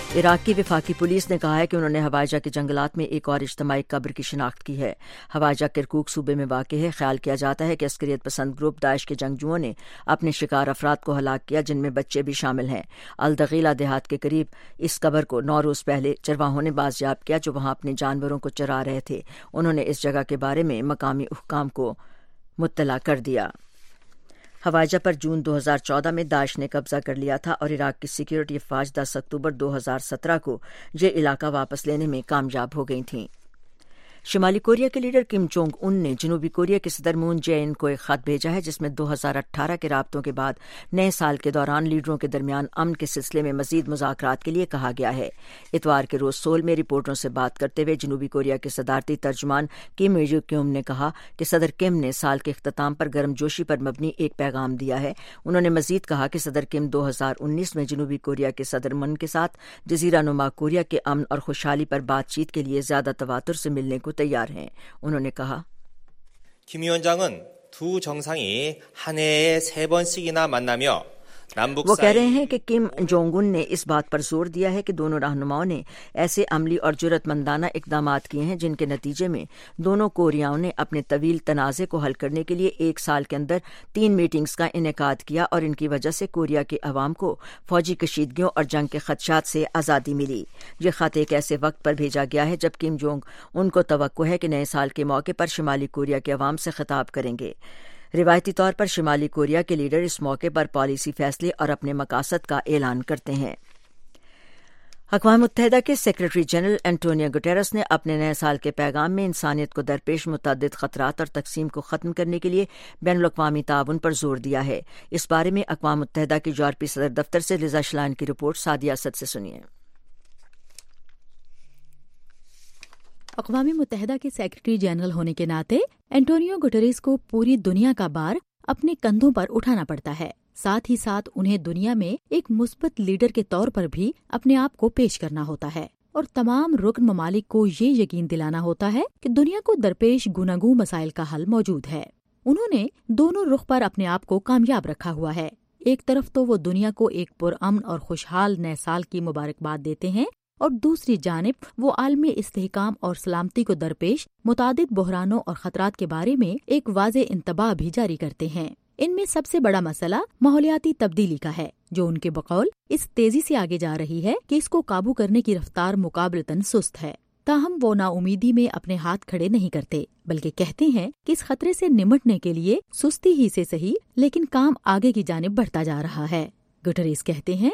عراق کی وفاقی پولیس نے کہا ہے کہ انہوں نے حوائجہ کے جنگلات میں ایک اور اجتماعی قبر کی شناخت کی ہے۔ حوائجہ کرکوک صوبے میں واقع ہے۔ خیال کیا جاتا ہے کہ عسکریت پسند گروپ داعش کے جنگجوؤں نے اپنے شکار افراد کو ہلاک کیا، جن میں بچے بھی شامل ہیں۔ الدغیلہ دیہات کے قریب اس قبر کو 9 روز پہلے چرواہوں نے بازیاب کیا جو وہاں اپنے جانوروں کو چرا رہے تھے۔ انہوں نے اس جگہ کے بارے میں مقامی حکام کو مطلع کر دیا۔ حوائجہ پر جون 2014 میں داعش نے قبضہ کر لیا تھا اور عراق کی سیکیورٹی افواج 10 اکتوبر 2017 کو یہ علاقہ واپس لینے میں کامیاب ہو گئی تھیں۔ شمالی کوریا کے لیڈر کم جونگ ان نے جنوبی کوریا کے صدر مون جے ان کو ایک خط بھیجا ہے جس میں 2018 کے رابطوں کے بعد نئے سال کے دوران لیڈروں کے درمیان امن کے سلسلے میں مزید مذاکرات کے لیے کہا گیا ہے۔ اتوار کے روز سول میں رپورٹروں سے بات کرتے ہوئے جنوبی کوریا کے صدارتی ترجمان کم یو کیوم نے کہا کہ صدر کم نے سال کے اختتام پر گرم جوشی پر مبنی ایک پیغام دیا ہے۔ انہوں نے مزید کہا کہ صدر کم 2019 میں جنوبی کوریا کے صدر من کے ساتھ جزیرہ نما کوریا کے امن اور خوشحالی پر بات چیت کے لیے زیادہ تواتر سے ملنے کو تیار ہیں۔ انہوں نے کہا 김 위원장은 두 정상이 한 해에 3번씩이나 만나며 وہ کہہ رہے ہیں کہ کم جونگ ان نے اس بات پر زور دیا ہے کہ دونوں رہنماؤں نے ایسے عملی اور جرأت مندانہ اقدامات کیے ہیں جن کے نتیجے میں دونوں کوریاؤں نے اپنے طویل تنازع کو حل کرنے کے لیے ایک سال کے اندر 3 میٹنگز کا انعقاد کیا اور ان کی وجہ سے کوریا کے عوام کو فوجی کشیدگیوں اور جنگ کے خدشات سے آزادی ملی۔ یہ خط ایک ایسے وقت پر بھیجا گیا ہے جب کم جونگ ان کو توقع ہے کہ نئے سال کے موقع پر شمالی کوریا کے عوام سے خطاب کریں گے۔ روایتی طور پر شمالی کوریا کے لیڈر اس موقع پر پالیسی فیصلے اور اپنے مقاصد کا اعلان کرتے ہیں۔ اقوام متحدہ کے سیکرٹری جنرل انٹونیو گٹیرس نے اپنے نئے سال کے پیغام میں انسانیت کو درپیش متعدد خطرات اور تقسیم کو ختم کرنے کے لیے بین الاقوامی تعاون پر زور دیا ہے۔ اس بارے میں اقوام متحدہ کی یورپی صدر دفتر سے لیزا شلائن کی رپورٹ سعدیہ اسد سے سنیے۔ اقوام متحدہ کے سیکرٹری جنرل ہونے کے ناطے انٹونیو گٹیرس کو پوری دنیا کا بار اپنے کندھوں پر اٹھانا پڑتا ہے، ساتھ ہی ساتھ انہیں دنیا میں ایک مثبت لیڈر کے طور پر بھی اپنے آپ کو پیش کرنا ہوتا ہے اور تمام رکن ممالک کو یہ یقین دلانا ہوتا ہے کہ دنیا کو درپیش گوناگوں مسائل کا حل موجود ہے۔ انہوں نے دونوں رخ پر اپنے آپ کو کامیاب رکھا ہوا ہے۔ ایک طرف تو وہ دنیا کو ایک پرامن اور خوشحال نئے سال کی مبارکباد دیتے ہیں اور دوسری جانب وہ عالمی استحکام اور سلامتی کو درپیش متعدد بحرانوں اور خطرات کے بارے میں ایک واضح انتباہ بھی جاری کرتے ہیں۔ ان میں سب سے بڑا مسئلہ ماحولیاتی تبدیلی کا ہے، جو ان کے بقول اس تیزی سے آگے جا رہی ہے کہ اس کو قابو کرنے کی رفتار مقابلتاً سست ہے۔ تاہم وہ نا امیدی میں اپنے ہاتھ کھڑے نہیں کرتے، بلکہ کہتے ہیں کہ اس خطرے سے نمٹنے کے لیے سستی ہی سے صحیح لیکن کام آگے کی جانب بڑھتا جا رہا ہے۔ گٹیرس کہتے ہیں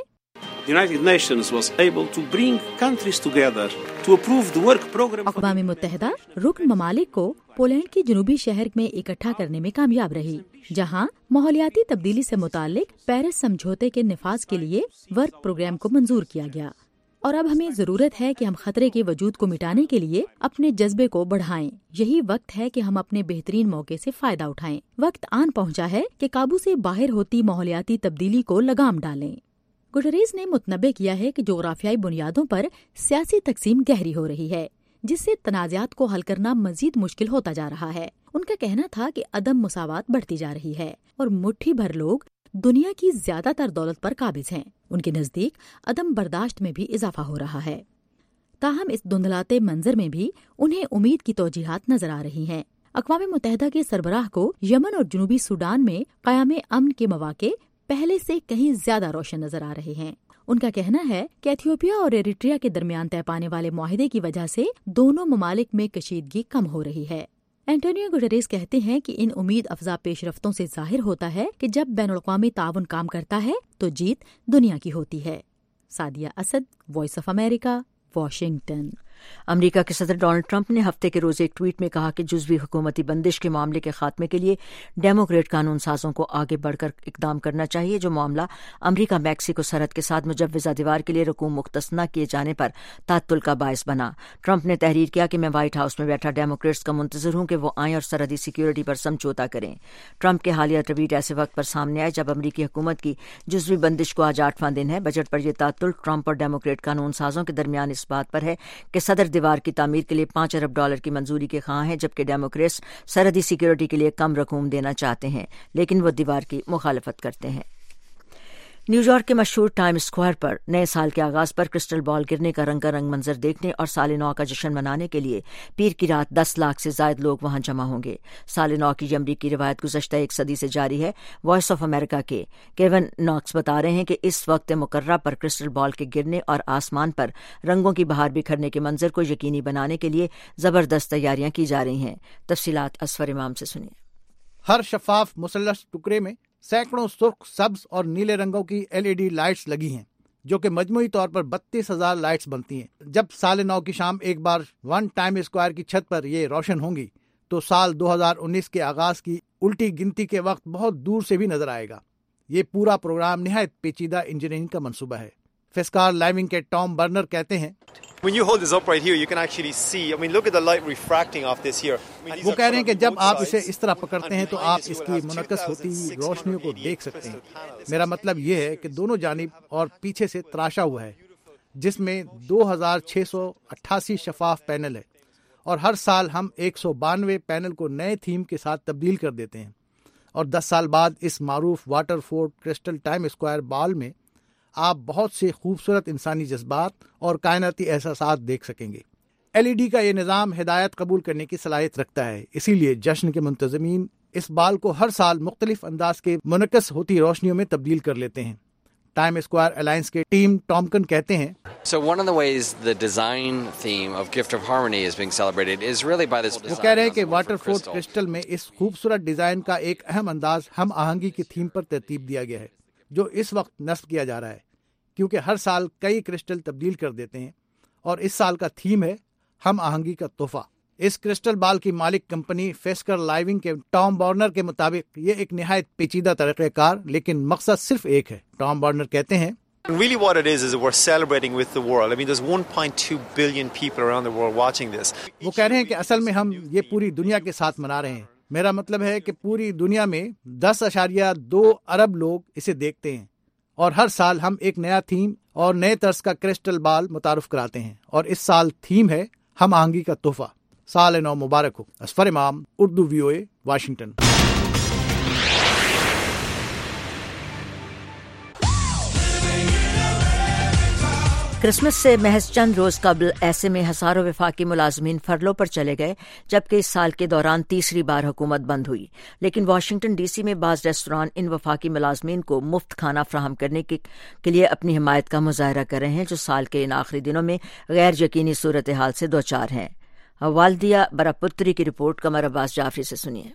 اقوام متحدہ رکن ممالک کو پولینڈ کے جنوبی شہر میں اکٹھا کرنے میں کامیاب رہی، جہاں ماحولیاتی تبدیلی سے متعلق پیرس سمجھوتے کے نفاذ کے لیے ورک پروگرام کو منظور کیا گیا۔ اور اب ہمیں ضرورت ہے کہ ہم خطرے کے وجود کو مٹانے کے لیے اپنے جذبے کو بڑھائیں۔ یہی وقت ہے کہ ہم اپنے بہترین موقع سے فائدہ اٹھائیں۔ وقت آن پہنچا ہے کہ قابو سے باہر ہوتی ماحولیاتی تبدیلی کو لگام ڈالیں۔ گٹیرس نے متنبع کیا ہے کہ جغرافیائی بنیادوں پر سیاسی تقسیم گہری ہو رہی ہے، جس سے تنازعات کو حل کرنا مزید مشکل ہوتا جا رہا ہے۔ ان کا کہنا تھا کہ عدم مساوات بڑھتی جا رہی ہے اور مٹھی بھر لوگ دنیا کی زیادہ تر دولت پر قابض ہیں۔ ان کے نزدیک عدم برداشت میں بھی اضافہ ہو رہا ہے۔ تاہم اس دھندلاتے منظر میں بھی انہیں امید کی توجیحات نظر آ رہی ہیں۔ اقوام متحدہ کے سربراہ کو یمن اور جنوبی سوڈان میں قیام امن کے مواقع پہلے سے کہیں زیادہ روشن نظر آ رہے ہیں۔ ان کا کہنا ہے کہ ایتھیوپیا اور ایریٹریا کے درمیان طے پانے والے معاہدے کی وجہ سے دونوں ممالک میں کشیدگی کم ہو رہی ہے۔ انٹونیو گٹیرس کہتے ہیں کہ ان امید افزا پیش رفتوں سے ظاہر ہوتا ہے کہ جب بین الاقوامی تعاون کام کرتا ہے تو جیت دنیا کی ہوتی ہے۔ Sadia Asad, voice of America, Washington. America کے صدر ڈونلڈ ٹرمپ نے ہفتے کے روز ایک ٹویٹ میں کہا کہ جزوی حکومتی بندش کے معاملے کے خاتمے کے لیے ڈیموکریٹ قانون سازوں کو آگے بڑھ کر اقدام کرنا چاہیے، جو معاملہ امریکہ میکسیکو سرحد کے ساتھ مجوزہ دیوار کے لیے رقوم مختص نہ کیے جانے پر تعطل کا باعث بنا۔ ٹرمپ نے تحریر کیا کہ میں وائٹ ہاؤس میں بیٹھا ڈیموکریٹس کا منتظر ہوں کہ وہ آئیں اور سرحدی سیکیورٹی پر سمجھوتا کریں۔ ٹرمپ کے حالیہ ٹویٹ ایسے وقت پر سامنے آئے جب امریکی حکومت کی جزوی بندش کو آج 8واں دن ہے۔ بجٹ پر یہ تعطل ٹرمپ اور ڈیموکریٹ قانون سازوں کے درمیان اس بات پر ہے کہ صدر دیوار کی تعمیر کے لیے $5 ارب کی منظوری کے خواہاں ہیں، جبکہ ڈیموکریٹس سرحدی سیکیورٹی کے لیے کم رقوم دینا چاہتے ہیں، لیکن وہ دیوار کی مخالفت کرتے ہیں۔ نیو یارک کے مشہور ٹائم اسکوائر پر نئے سال کے آغاز پر کرسٹل بال گرنے کا رنگا رنگ منظر دیکھنے اور سال نو کا جشن منانے کے لیے پیر کی رات 10 لاکھ سے زائد لوگ وہاں جمع ہوں گے۔ سال نو کی امریکی روایت گزشتہ ایک صدی سے جاری ہے۔ وائس آف امریکہ کے کیون ناکس بتا رہے ہیں کہ اس وقت مقررہ پر کرسٹل بال کے گرنے اور آسمان پر رنگوں کی بہار بکھرنے کے منظر کو یقینی بنانے کے لیے زبردست تیاریاں کی جا رہی ہیں۔ تفصیلات اسفر امام سے سنیے۔ ہر شفاف مثلث ٹکڑے میں سینکڑوں سرخ، سبز اور نیلے رنگوں کی LED لائٹس لگی ہیں، جو کہ مجموعی طور پر 32,000 لائٹس بنتی ہیں۔ جب سال نو کی شام ایک بار ون ٹائم اسکوائر کی چھت پر یہ روشن ہوں گی تو سال 2019 کے آغاز کی الٹی گنتی کے وقت بہت دور سے بھی نظر آئے گا۔ یہ پورا پروگرام نہایت پیچیدہ انجینئرنگ کا منصوبہ ہے۔ فسکار لائیونگ کے ٹام برنر کہتے ہیں، When you hold this up right here, you can actually see, look at the light refracting off this here. وہ کہہ رہے ہیں کہ جب آپ اسے اس طرح پکڑتے ہیں تو آپ اس کی منعکس ہوتی روشنیوں کو دیکھ سکتے ہیں۔ میرا مطلب یہ ہے کہ دونوں جانب اور پیچھے سے تراشا ہوا ہے، جس میں 2688 شفاف پینل ہے، اور ہر سال ہم 192 پینل کو نئے تھیم کے ساتھ تبدیل کر دیتے ہیں، اور 10 سال بعد اس معروف Waterford crystal Times Square ball میں آپ بہت سے خوبصورت انسانی جذبات اور کائناتی احساسات دیکھ سکیں گے۔ LED کا یہ نظام ہدایت قبول کرنے کی صلاحیت رکھتا ہے، اسی لیے جشن کے منتظمین اس بال کو ہر سال مختلف انداز کے منعکس ہوتی روشنیوں میں تبدیل کر لیتے ہیں۔ ٹائم اسکوائر الائنس کے ٹیم ٹامکن کہتے ہیں، So one of the ways the design theme of Gift of Harmony is being celebrated is really by this. وہ کہہ رہے ہیں کہ واٹر فورڈ کرسٹل میں اس خوبصورت ڈیزائن کا ایک اہم انداز ہم آہنگی کی تھیم پر ترتیب دیا گیا ہے، جو اس وقت نصب کیا جا رہا ہے، کیونکہ ہر سال کئی کرسٹل تبدیل کر دیتے ہیں، اور اس سال کا تھیم ہے ہم آہنگی کا تحفہ۔ اس کرسٹل بال کی مالک کمپنی فسکر لائیونگ کے ٹام بارنر کے مطابق یہ ایک نہایت پیچیدہ طریقہ کار لیکن مقصد صرف ایک ہے۔ ٹام بارنر کہتے ہیں، Really what it is we're celebrating with the world. there's 1.2 billion people around the world watching this. وہ کہہ رہے ہیں کہ اصل میں ہم یہ پوری دنیا کے ساتھ منا رہے ہیں۔ میرا مطلب ہے کہ پوری دنیا میں 10.2 ارب لوگ اسے دیکھتے ہیں، اور ہر سال ہم ایک نیا تھیم اور نئے طرز کا کرسٹل بال متعارف کراتے ہیں، اور اس سال تھیم ہے ہم آہنگی کا تحفہ۔ سال نو مبارک ہو۔ اسفر امام، اردو VOA، واشنگٹن۔ کرسمس سے محض چند روز قبل ایسے میں ہزاروں وفاقی ملازمین فرلو پر چلے گئے، جبکہ اس سال کے دوران تیسری بار حکومت بند ہوئی، لیکن واشنگٹن DC میں بعض ریستوران ان وفاقی ملازمین کو مفت کھانا فراہم کرنے کے لیے اپنی حمایت کا مظاہرہ کر رہے ہیں، جو سال کے ان آخری دنوں میں غیر یقینی صورتحال سے دوچار ہیں۔ والدیہ براپتری کی رپورٹ قمر عباس جعفری سے سنیے۔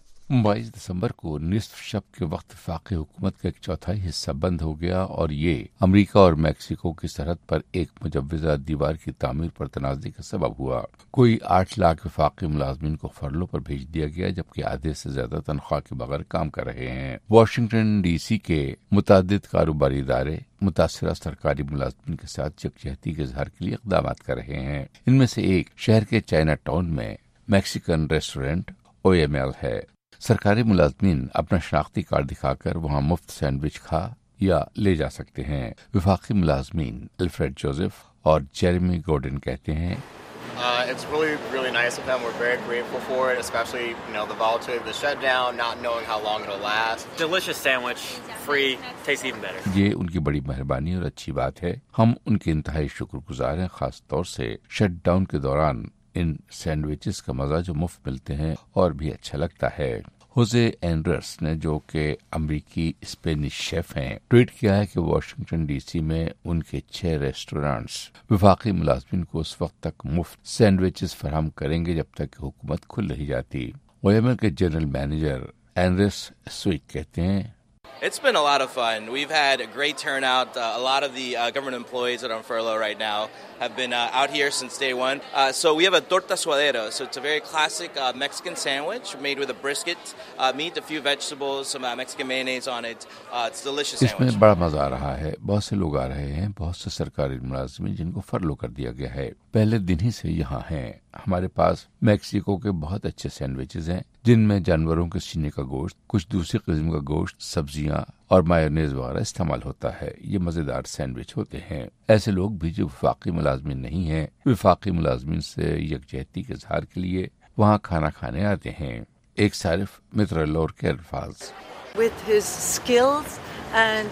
22 دسمبر کو نصف شب کے وقت وفاقی حکومت کا 1/4 حصہ بند ہو گیا، اور یہ امریکہ اور میکسیکو کی سرحد پر ایک مجوزہ دیوار کی تعمیر پر تنازع کا سبب ہوا۔ کوئی 8 لاکھ وفاقی ملازمین کو فرلو پر بھیج دیا گیا، جبکہ آدھے سے زیادہ تنخواہ کے بغیر کام کر رہے ہیں۔ واشنگٹن DC کے متعدد کاروباری ادارے متاثرہ سرکاری ملازمین کے ساتھ یکجہتی کے اظہار کے لیے اقدامات کر رہے ہیں۔ ان میں سے ایک شہر کے چائنا ٹاؤن میں میکسیکن ریسٹورینٹ OML ہے۔ سرکاری ملازمین اپنا شناختی کارڈ دکھا کر وہاں مفت سینڈوچ کھا یا لے جا سکتے ہیں۔ وفاقی ملازمین الفریڈ جوزف اور جیریمی گورڈن کہتے ہیں، It's really nice of them. We're very grateful for it, especially, the volatility of the shutdown, not knowing how long it'll last. Delicious sandwich, free, tastes even better. یہ ان کی بڑی مہربانی اور اچھی بات ہے۔ ہم ان کے انتہائی شکر گزار ہیں، خاص طور سے شٹ ڈاؤن کے دوران ان سینڈوچز کا مزہ جو مفت ملتے ہیں اور بھی اچھا لگتا ہے۔ ہوزے اینڈرس نے، جو کہ امریکی اسپینش شیف ہیں، ٹویٹ کیا ہے کہ واشنگٹن DC میں ان کے 6 ریسٹورانٹس وفاقی ملازمین کو اس وقت تک مفت سینڈوچز فراہم کریں گے جب تک کہ حکومت کھل نہیں جاتی۔ OML کے جنرل مینیجر اینڈرس سویک کہتے ہیں، It's been a lot of fun. We've had a great turnout. A lot of the government employees that are on furlough right now have been out here since day one. So we have a torta suadero. So it's a very classic Mexican sandwich made with a brisket, meat, a few vegetables, some Mexican mayonnaise on it. It's a delicious sandwich. اس میں بڑا مزہ آ رہا ہے، بہت سے لوگ آ رہے ہیں، بہت سے سرکاری ملازمین جن کو فرلو کر دیا گیا ہے پہلے دن ہی سے یہاں ہیں۔ ہمارے پاس میکسیکو کے بہت اچھے سینڈوچز ہیں، جن میں جانوروں کے سینے کا گوشت، کچھ دوسری قسم کا گوشت، سبزیاں اور مایونیز وغیرہ استعمال ہوتا ہے۔ یہ مزیدار سینڈوچ ہوتے ہیں۔ ایسے لوگ بھی جو وفاقی ملازمین نہیں ہیں، وفاقی ملازمین سے یکجہتی کے اظہار کے لیے وہاں کھانا کھانے آتے ہیں۔ ایک صارف متر لور کے الفاظ، With his skills and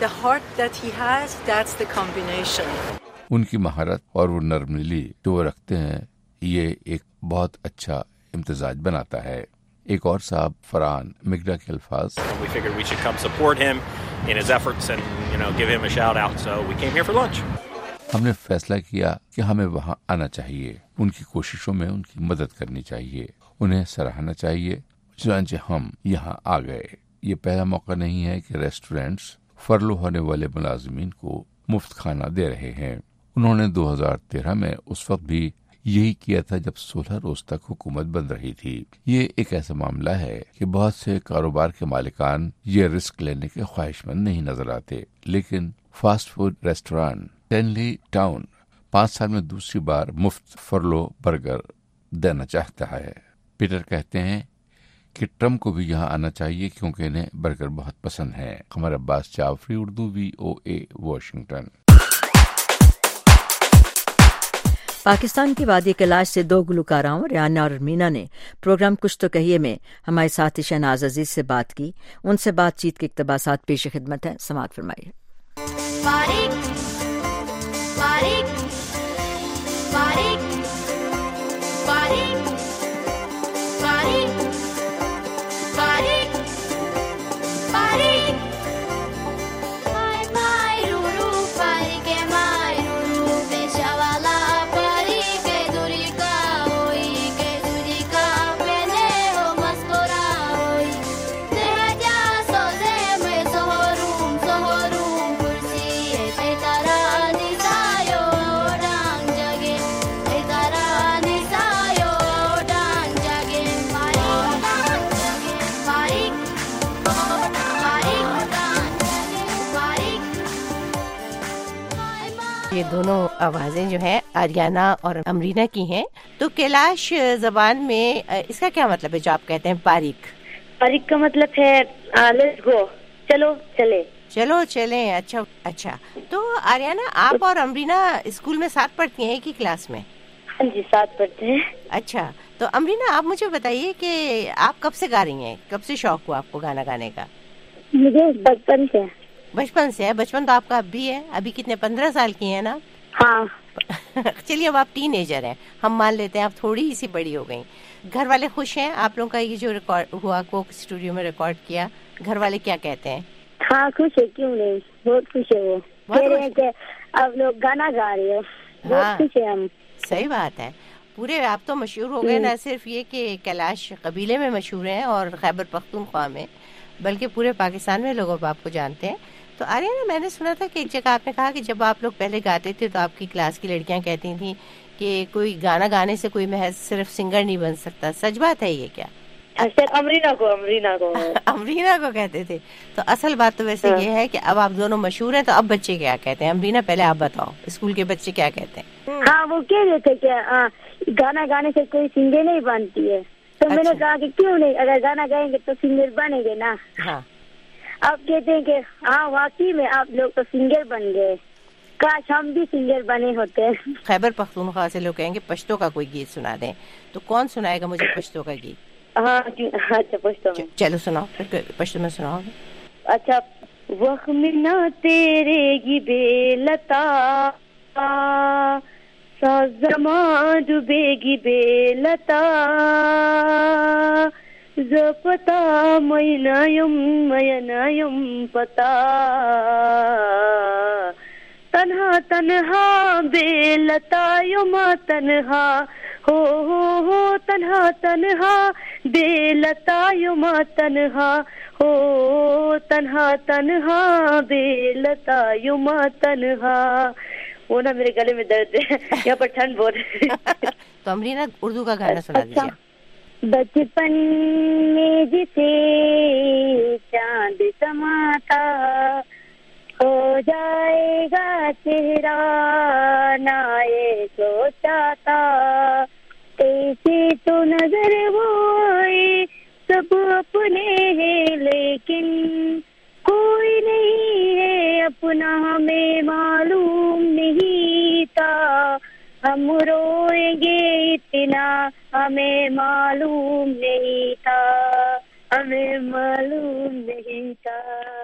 the heart that he has, that's the combination. उनकी महारत और वो नरमिली जो वो रखते हैं, ये एक बहुत अच्छा इम्तिजाज बनाता है। एक और साहब फरहान मिगरा के अल्फाज, We figured we should come support him in his efforts and give him a shout out, so we came here for lunch. हमने फैसला किया कि हमें वहाँ आना चाहिए, उनकी कोशिशों में उनकी मदद करनी चाहिए, उन्हें सराहना चाहिए, चुनांचे हम यहाँ आ गए। ये पहला मौका नहीं है कि रेस्टोरेंट्स फरलो होने वाले मुलाजिमीन को मुफ्त खाना दे रहे हैं। उन्होंने 2013 में उस वक्त भी यही किया था जब 16 रोज तक हुकूमत बंद रही थी। ये एक ऐसा मामला है कि बहुत से कारोबार के मालिकान ये रिस्क लेने के ख्वाहिशमंद नहीं नजर आते, लेकिन fast food restaurant Stanley town 5 साल में दूसरी बार मुफ्त फरलो बर्गर देना चाहता है। पीटर कहते हैं कि ट्रम्प को भी यहाँ आना चाहिए क्योंकि इन्हें बर्गर बहुत पसंद है। Qamar Abbas Jafri, Urdu VOA, Washington. पाकिस्तान की वादी कैलाश से 2 गुलकाराओं रियाना और मीना ने प्रोग्राम कुछ तो कहिए में हमारे साथी शहनाज अजीज से बात की। उनसे बातचीत के इक़्तिबासात पेश खिदमत है, समाअत फरमाइए। ये दोनों आवाज़ें जो हैं आरियाना और अमरीना की हैं। तो कैलाश ज़बान में इसका क्या मतलब है जो आप कहते हैं बारीक? बारीक का मतलब है लेट्स गो, चलो चले, चलो चले। अच्छा। तो आरियाना, आप और अमरीना स्कूल में साथ पढ़ती हैं एक ही क्लास में? हाँ जी, साथ पढ़ते हैं। अच्छा, तो अमरीना आप मुझे बताइए कि आप कब से गा रही हैं, कब से शौक हुआ आपको गाना गाने का? मुझे बचपन से है। बचपन तो आपका अब भी है, अभी कितने 15 साल की हैं ना? हाँ। चलिए, अब आप टीनेजर हैं, हम मान लेते हैं आप थोड़ी सी बड़ी हो गई। घर वाले खुश हैं आप लोगों का ये जो रिकॉर्ड हुआ, को स्टूडियो में रिकॉर्ड किया, घर वाले क्या कहते हैं? हाँ, खुश है, क्यों नहीं, बहुत खुश है। वो कह रहे हैं कि आप लोग गाना गा रहे हो, बहुत खुश है हम। सही बात है। पूरे आप तो मशहूर हो गए, ना सिर्फ ये कि कैलाश कबीले में मशहूर हैं और खैबर पख्तूनख्वा में, बल्कि पूरे पाकिस्तान में लोग अब आपको जानते हैं। तो आर्यन, मैंने सुना था कि एक जगह आपने कहा कि जब आप लोग पहले गाते थे तो आपकी क्लास की लड़कियां कहती थी कि कोई गाना गाने से कोई महज सिर्फ सिंगर नहीं बन सकता। सच बात है ये क्या? अमरीना को कहते थे। तो असल बात तो वैसे ये है कि अब आप दोनों मशहूर हैं, तो अब बच्चे क्या कहते हैं? अमरीना, पहले आप बताओ, स्कूल के बच्चे क्या कहते हैं? हाँ, वो कह रहे थे कि गाना गाने से कोई सिंगर नहीं बनती है। तो मैंने कहा कि क्यों नहीं, अगर गाना गाएंगे तो सिंगर बनेंगे ना। हाँ। आप कहते हैं कि हाँ, वाकई में आप लोग तो सिंगर बन गए, काश हम भी सिंगर बने होते। खैबर पख्तूनख्वा से लोग कहेंगे पश्तो का कोई गीत सुना दें, तो कौन सुनाएगा मुझे पश्तो का गीत? हाँ, अच्छा, पश्तो में चलो सुनाओ, पश्तो में सुनाओ। अच्छा, वक्त में ना तेरे गी बेलता साज़मा डूबेगी बेलता जपता मयनायम पता तन्हा तन्हा बेलता युमा तन्हा हो तन्हा तन्हा बेलता युमा तन्हा हो तन्हा तन्हा बेलता युमा तन्हा। वो ना मेरे गले में दर्द है, यहाँ पर ठंड बहुत है। तो अमरीना, उर्दू का गाना सुना दीजिए। बचपन में जिसे चांद समाता हो जाएगा चेहरा ना ये सोचा था, ऐसे तो नजर वो आए सब अपने हैं लेकिन कोई नहीं है अपना, हमें मालूम नहीं था हम रोएंगे इतना, हमें मालूम नहीं था, हमें मालूम नहीं था।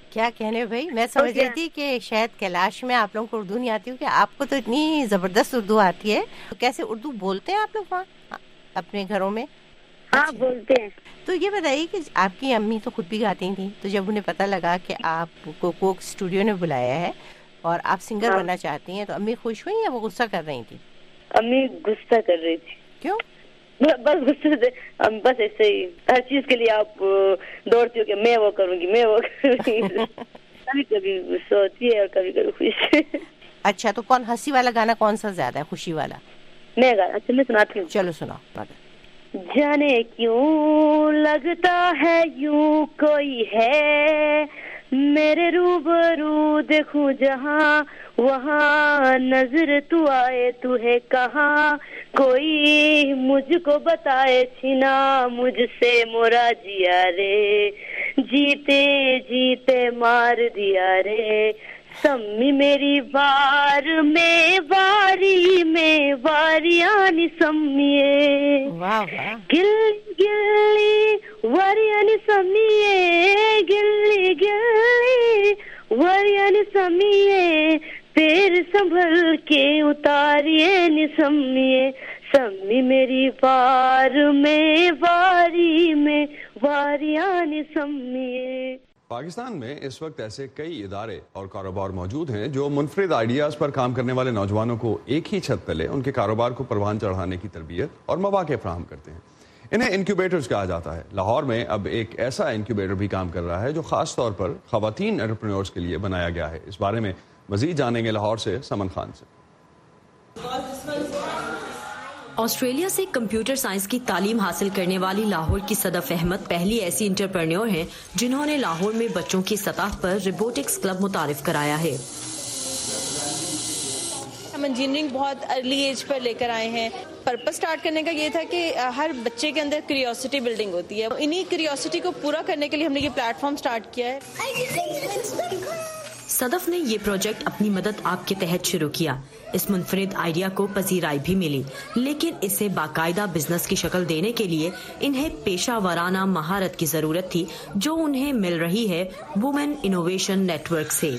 کیا کہنے بھائی, میں سمجھ رہی تھی کہ شاید کیلاش میں آپ لوگوں کو اردو نہیں آتی ہو, کہ آپ کو تو اتنی زبردست اردو آتی ہے. تو کیسے اردو بولتے ہیں آپ لوگ وہاں اپنے گھروں میں؟ ہاں بولتے ہیں. تو یہ بتائیے کہ آپ کی امی تو خود بھی گاتی تھیں, تو جب انہیں پتہ لگا کہ آپ کو کوک اسٹوڈیو نے بلایا ہے اور آپ سنگر بننا چاہتی ہیں, تو امی خوش ہوئی یا وہ غصہ کر رہی تھی؟ امی غصہ کر رہی تھی. کیوں؟ بس غصے سے, بس ایسے ہی ہر چیز کے لیے آپ دوڑتی ہو کہ میں وہ کروں گی, میں وہ کروں گی. کبھی کبھی غصہ ہوتی ہے اور کبھی کبھی خوشی. اچھا, تو کون ہنسی والا گانا کون سا زیادہ ہے, خوشی والا؟ میں گانا, اچھا میں سناتی ہوں. چلو سناؤ. جانے کیوں لگتا ہے یوں کوئی ہے میرے روبرو, دیکھوں جہاں وہاں نظر تو آئے, تو ہے کہاں, کوئی مجھ کو بتائے, چھینا مجھ سے مورا جیا رے, جیتے جیتے مار دیا رے, سمی میری بار میں واری میں واریانی سمیے, گلی گلی واریانی سمیے, گلی گلی واریانی سمیے, پیر سنبھل کے اتاریے نسمیے, سمی میری بار میں واری میں واریانی سمیے. پاکستان میں اس وقت ایسے کئی ادارے اور کاروبار موجود ہیں جو منفرد آئیڈیاز پر کام کرنے والے نوجوانوں کو ایک ہی چھت تلے ان کے کاروبار کو پروان چڑھانے کی تربیت اور مواقع فراہم کرتے ہیں. انہیں انکیوبیٹرز کہا جاتا ہے. لاہور میں اب ایک ایسا انکیوبیٹر بھی کام کر رہا ہے جو خاص طور پر خواتین انٹرپرینورز کے لیے بنایا گیا ہے. اس بارے میں مزید جانیں گے لاہور سے سمن خان سے. آسٹریلیا سے کمپیوٹر سائنس کی تعلیم حاصل کرنے والی لاہور کی صدف احمد پہلی ایسی انٹرپرینور ہیں جنہوں نے لاہور میں بچوں کی سطح پر روبوٹکس کلب متعارف کرایا ہے. ہم انجینئرنگ بہت ارلی ایج پر لے کر آئے ہیں. پرپس سٹارٹ کرنے کا یہ تھا کہ ہر بچے کے اندر کیوریوسٹی بلڈنگ ہوتی ہے, انہی کیوریوسٹی کو پورا کرنے کے لیے ہم نے یہ پلیٹ فارم سٹارٹ کیا ہے. صدف نے یہ پروجیکٹ اپنی مدد آپ کے تحت شروع کیا. اس منفرد آئیڈیا کو پذیرائی بھی ملی, لیکن اسے باقاعدہ بزنس کی شکل دینے کے لیے انہیں پیشہ ورانہ مہارت کی ضرورت تھی جو انہیں مل رہی ہے وومن انوویشن نیٹ ورک سے.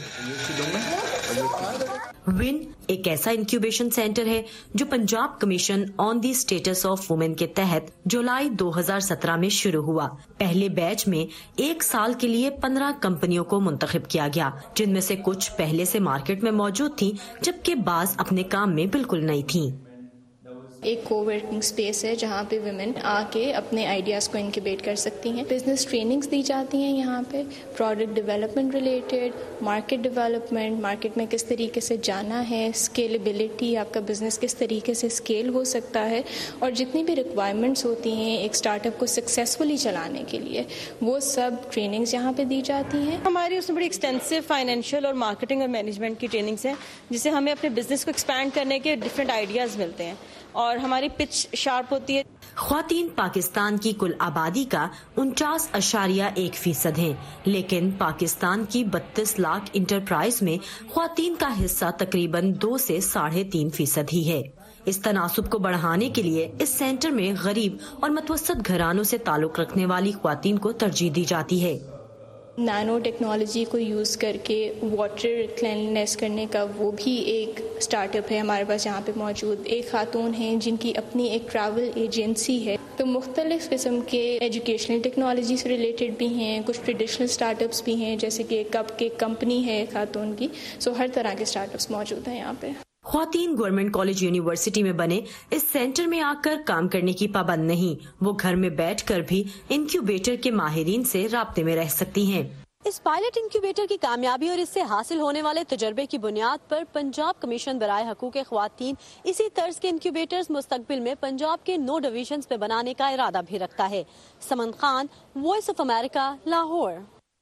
ون ایک ایسا انکیوبیشن سینٹر ہے جو Punjab commission on the status of women کے تحت جولائی 2017 میں شروع ہوا. پہلے بیچ میں 1 سال کے لیے 15 کمپنیوں کو منتخب کیا گیا, جن میں سے کچھ پہلے سے مارکیٹ میں موجود تھیں جبکہ بعض اپنے کام میں بالکل نئی تھیں. ایک کو ورکنگ اسپیس ہے جہاں پہ ویمن آ کے اپنے آئیڈیاز کو انکیوبیٹ کر سکتی ہیں. بزنس ٹریننگز دی جاتی ہیں یہاں پہ, product development related, market development, market میں کس طریقے سے جانا ہے, اسکیلیبلٹی, آپ کا بزنس کس طریقے سے اسکیل ہو سکتا ہے, اور جتنی بھی ریکوائرمنٹس ہوتی ہیں ایک اسٹارٹ اپ کو سکسیزفلی چلانے کے لیے, وہ سب ٹریننگز یہاں پہ دی جاتی ہیں. ہماری اس میں بڑی ایکسٹینسو فائنینشیل اور مارکیٹنگ اور مینجمنٹ کی ٹریننگز ہیں جس سے ہمیں اپنے بزنس کو ایکسپینڈ کرنے کے ڈفرینٹ آئیڈیاز ملتے ہیں اور ہماری پچ شارپ ہوتی ہے. خواتین پاکستان کی کل آبادی کا 49.1% ہیں, لیکن پاکستان کی 32 لاکھ انٹرپرائز میں خواتین کا حصہ تقریباً 2 سے 3.5% ہی ہے. اس تناسب کو بڑھانے کے لیے اس سینٹر میں غریب اور متوسط گھرانوں سے تعلق رکھنے والی خواتین کو ترجیح دی جاتی ہے. نینو ٹیکنالوجی کو یوز کر کے واٹر کلینلنیس کرنے کا وہ بھی ایک اسٹارٹ اپ ہے ہمارے پاس یہاں پہ موجود. ایک خاتون ہیں جن کی اپنی ایک ٹریول ایجنسی ہے. تو مختلف قسم کے ایجوکیشنل ٹیکنالوجی سے ریلیٹڈ بھی ہیں, کچھ ٹریڈیشنل اسٹارٹ اپس بھی ہیں, جیسے کہ کپ کیک کمپنی ہے خاتون کی. سو ہر طرح کے اسٹارٹ اپس موجود ہیں یہاں پہ. خواتین گورنمنٹ کالج یونیورسٹی میں بنے اس سینٹر میں آ کر کام کرنے کی پابند نہیں, وہ گھر میں بیٹھ کر بھی انکیوبیٹر کے ماہرین سے رابطے میں رہ سکتی ہیں. اس پائلٹ انکیوبیٹر کی کامیابی اور اس سے حاصل ہونے والے تجربے کی بنیاد پر پنجاب کمیشن برائے حقوق خواتین اسی طرز کے انکیوبیٹرز مستقبل میں پنجاب کے 9 ڈویژنز پہ بنانے کا ارادہ بھی رکھتا ہے. Suman Khan, voice of America, Lahore.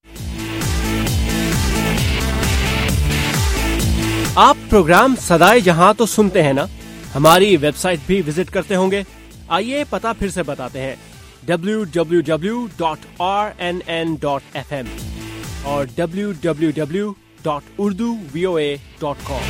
آپ پروگرام صدائے جہاں تو سنتے ہیں نا, ہماری ویب سائٹ بھی وزٹ کرتے ہوں گے. آئیے پتہ پھر سے بتاتے ہیں, www.rnn.fm اور www.urduvoa.com.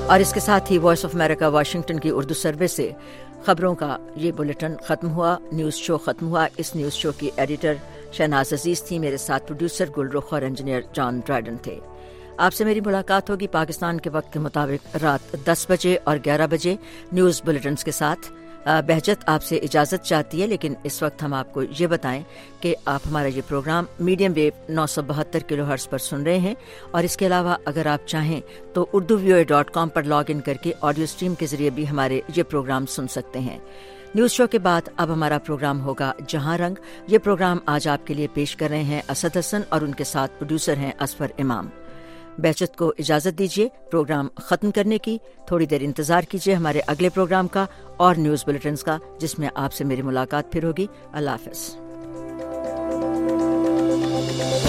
اور اس کے ساتھ ہی وائس آف امریکہ واشنگٹن کی اردو سروس سے خبروں کا یہ بلیٹن ختم ہوا. نیوز شو ختم ہوا. اس نیوز شو کی ایڈیٹر شہناز عزیز تھی. میرے ساتھ پروڈیوسر گل رخ اور انجینئر جان ڈرائیڈن تھے. آپ سے میری ملاقات ہوگی پاکستان کے وقت کے مطابق رات 10 بجے اور 11 بجے نیوز بلیٹنز کے ساتھ. بہجت آپ سے اجازت چاہتی ہے، لیکن اس وقت ہم آپ کو یہ بتائیں کہ آپ ہمارا یہ programme medium wave 972 kilohertz پر سن رہے ہیں، اور اس کے علاوہ اگر آپ چاہیں تو urduvoa.com پر لاگ ان کر کے آڈیو اسٹریم کے ذریعے بھی ہمارے یہ پروگرام سن سکتے ہیں. نیوز شو کے بعد اب ہمارا پروگرام ہوگا جہاں رنگ. یہ پروگرام آج آپ کے لیے پیش کر رہے ہیں اسد حسن اور ان کے ساتھ پروڈیوسر ہیں اصفر امام. بہجت کو اجازت دیجیے پروگرام ختم کرنے کی. تھوڑی دیر انتظار کیجیے ہمارے اگلے پروگرام کا اور نیوز بلیٹنز کا، جس میں آپ سے میری ملاقات پھر ہوگی. اللہ حافظ.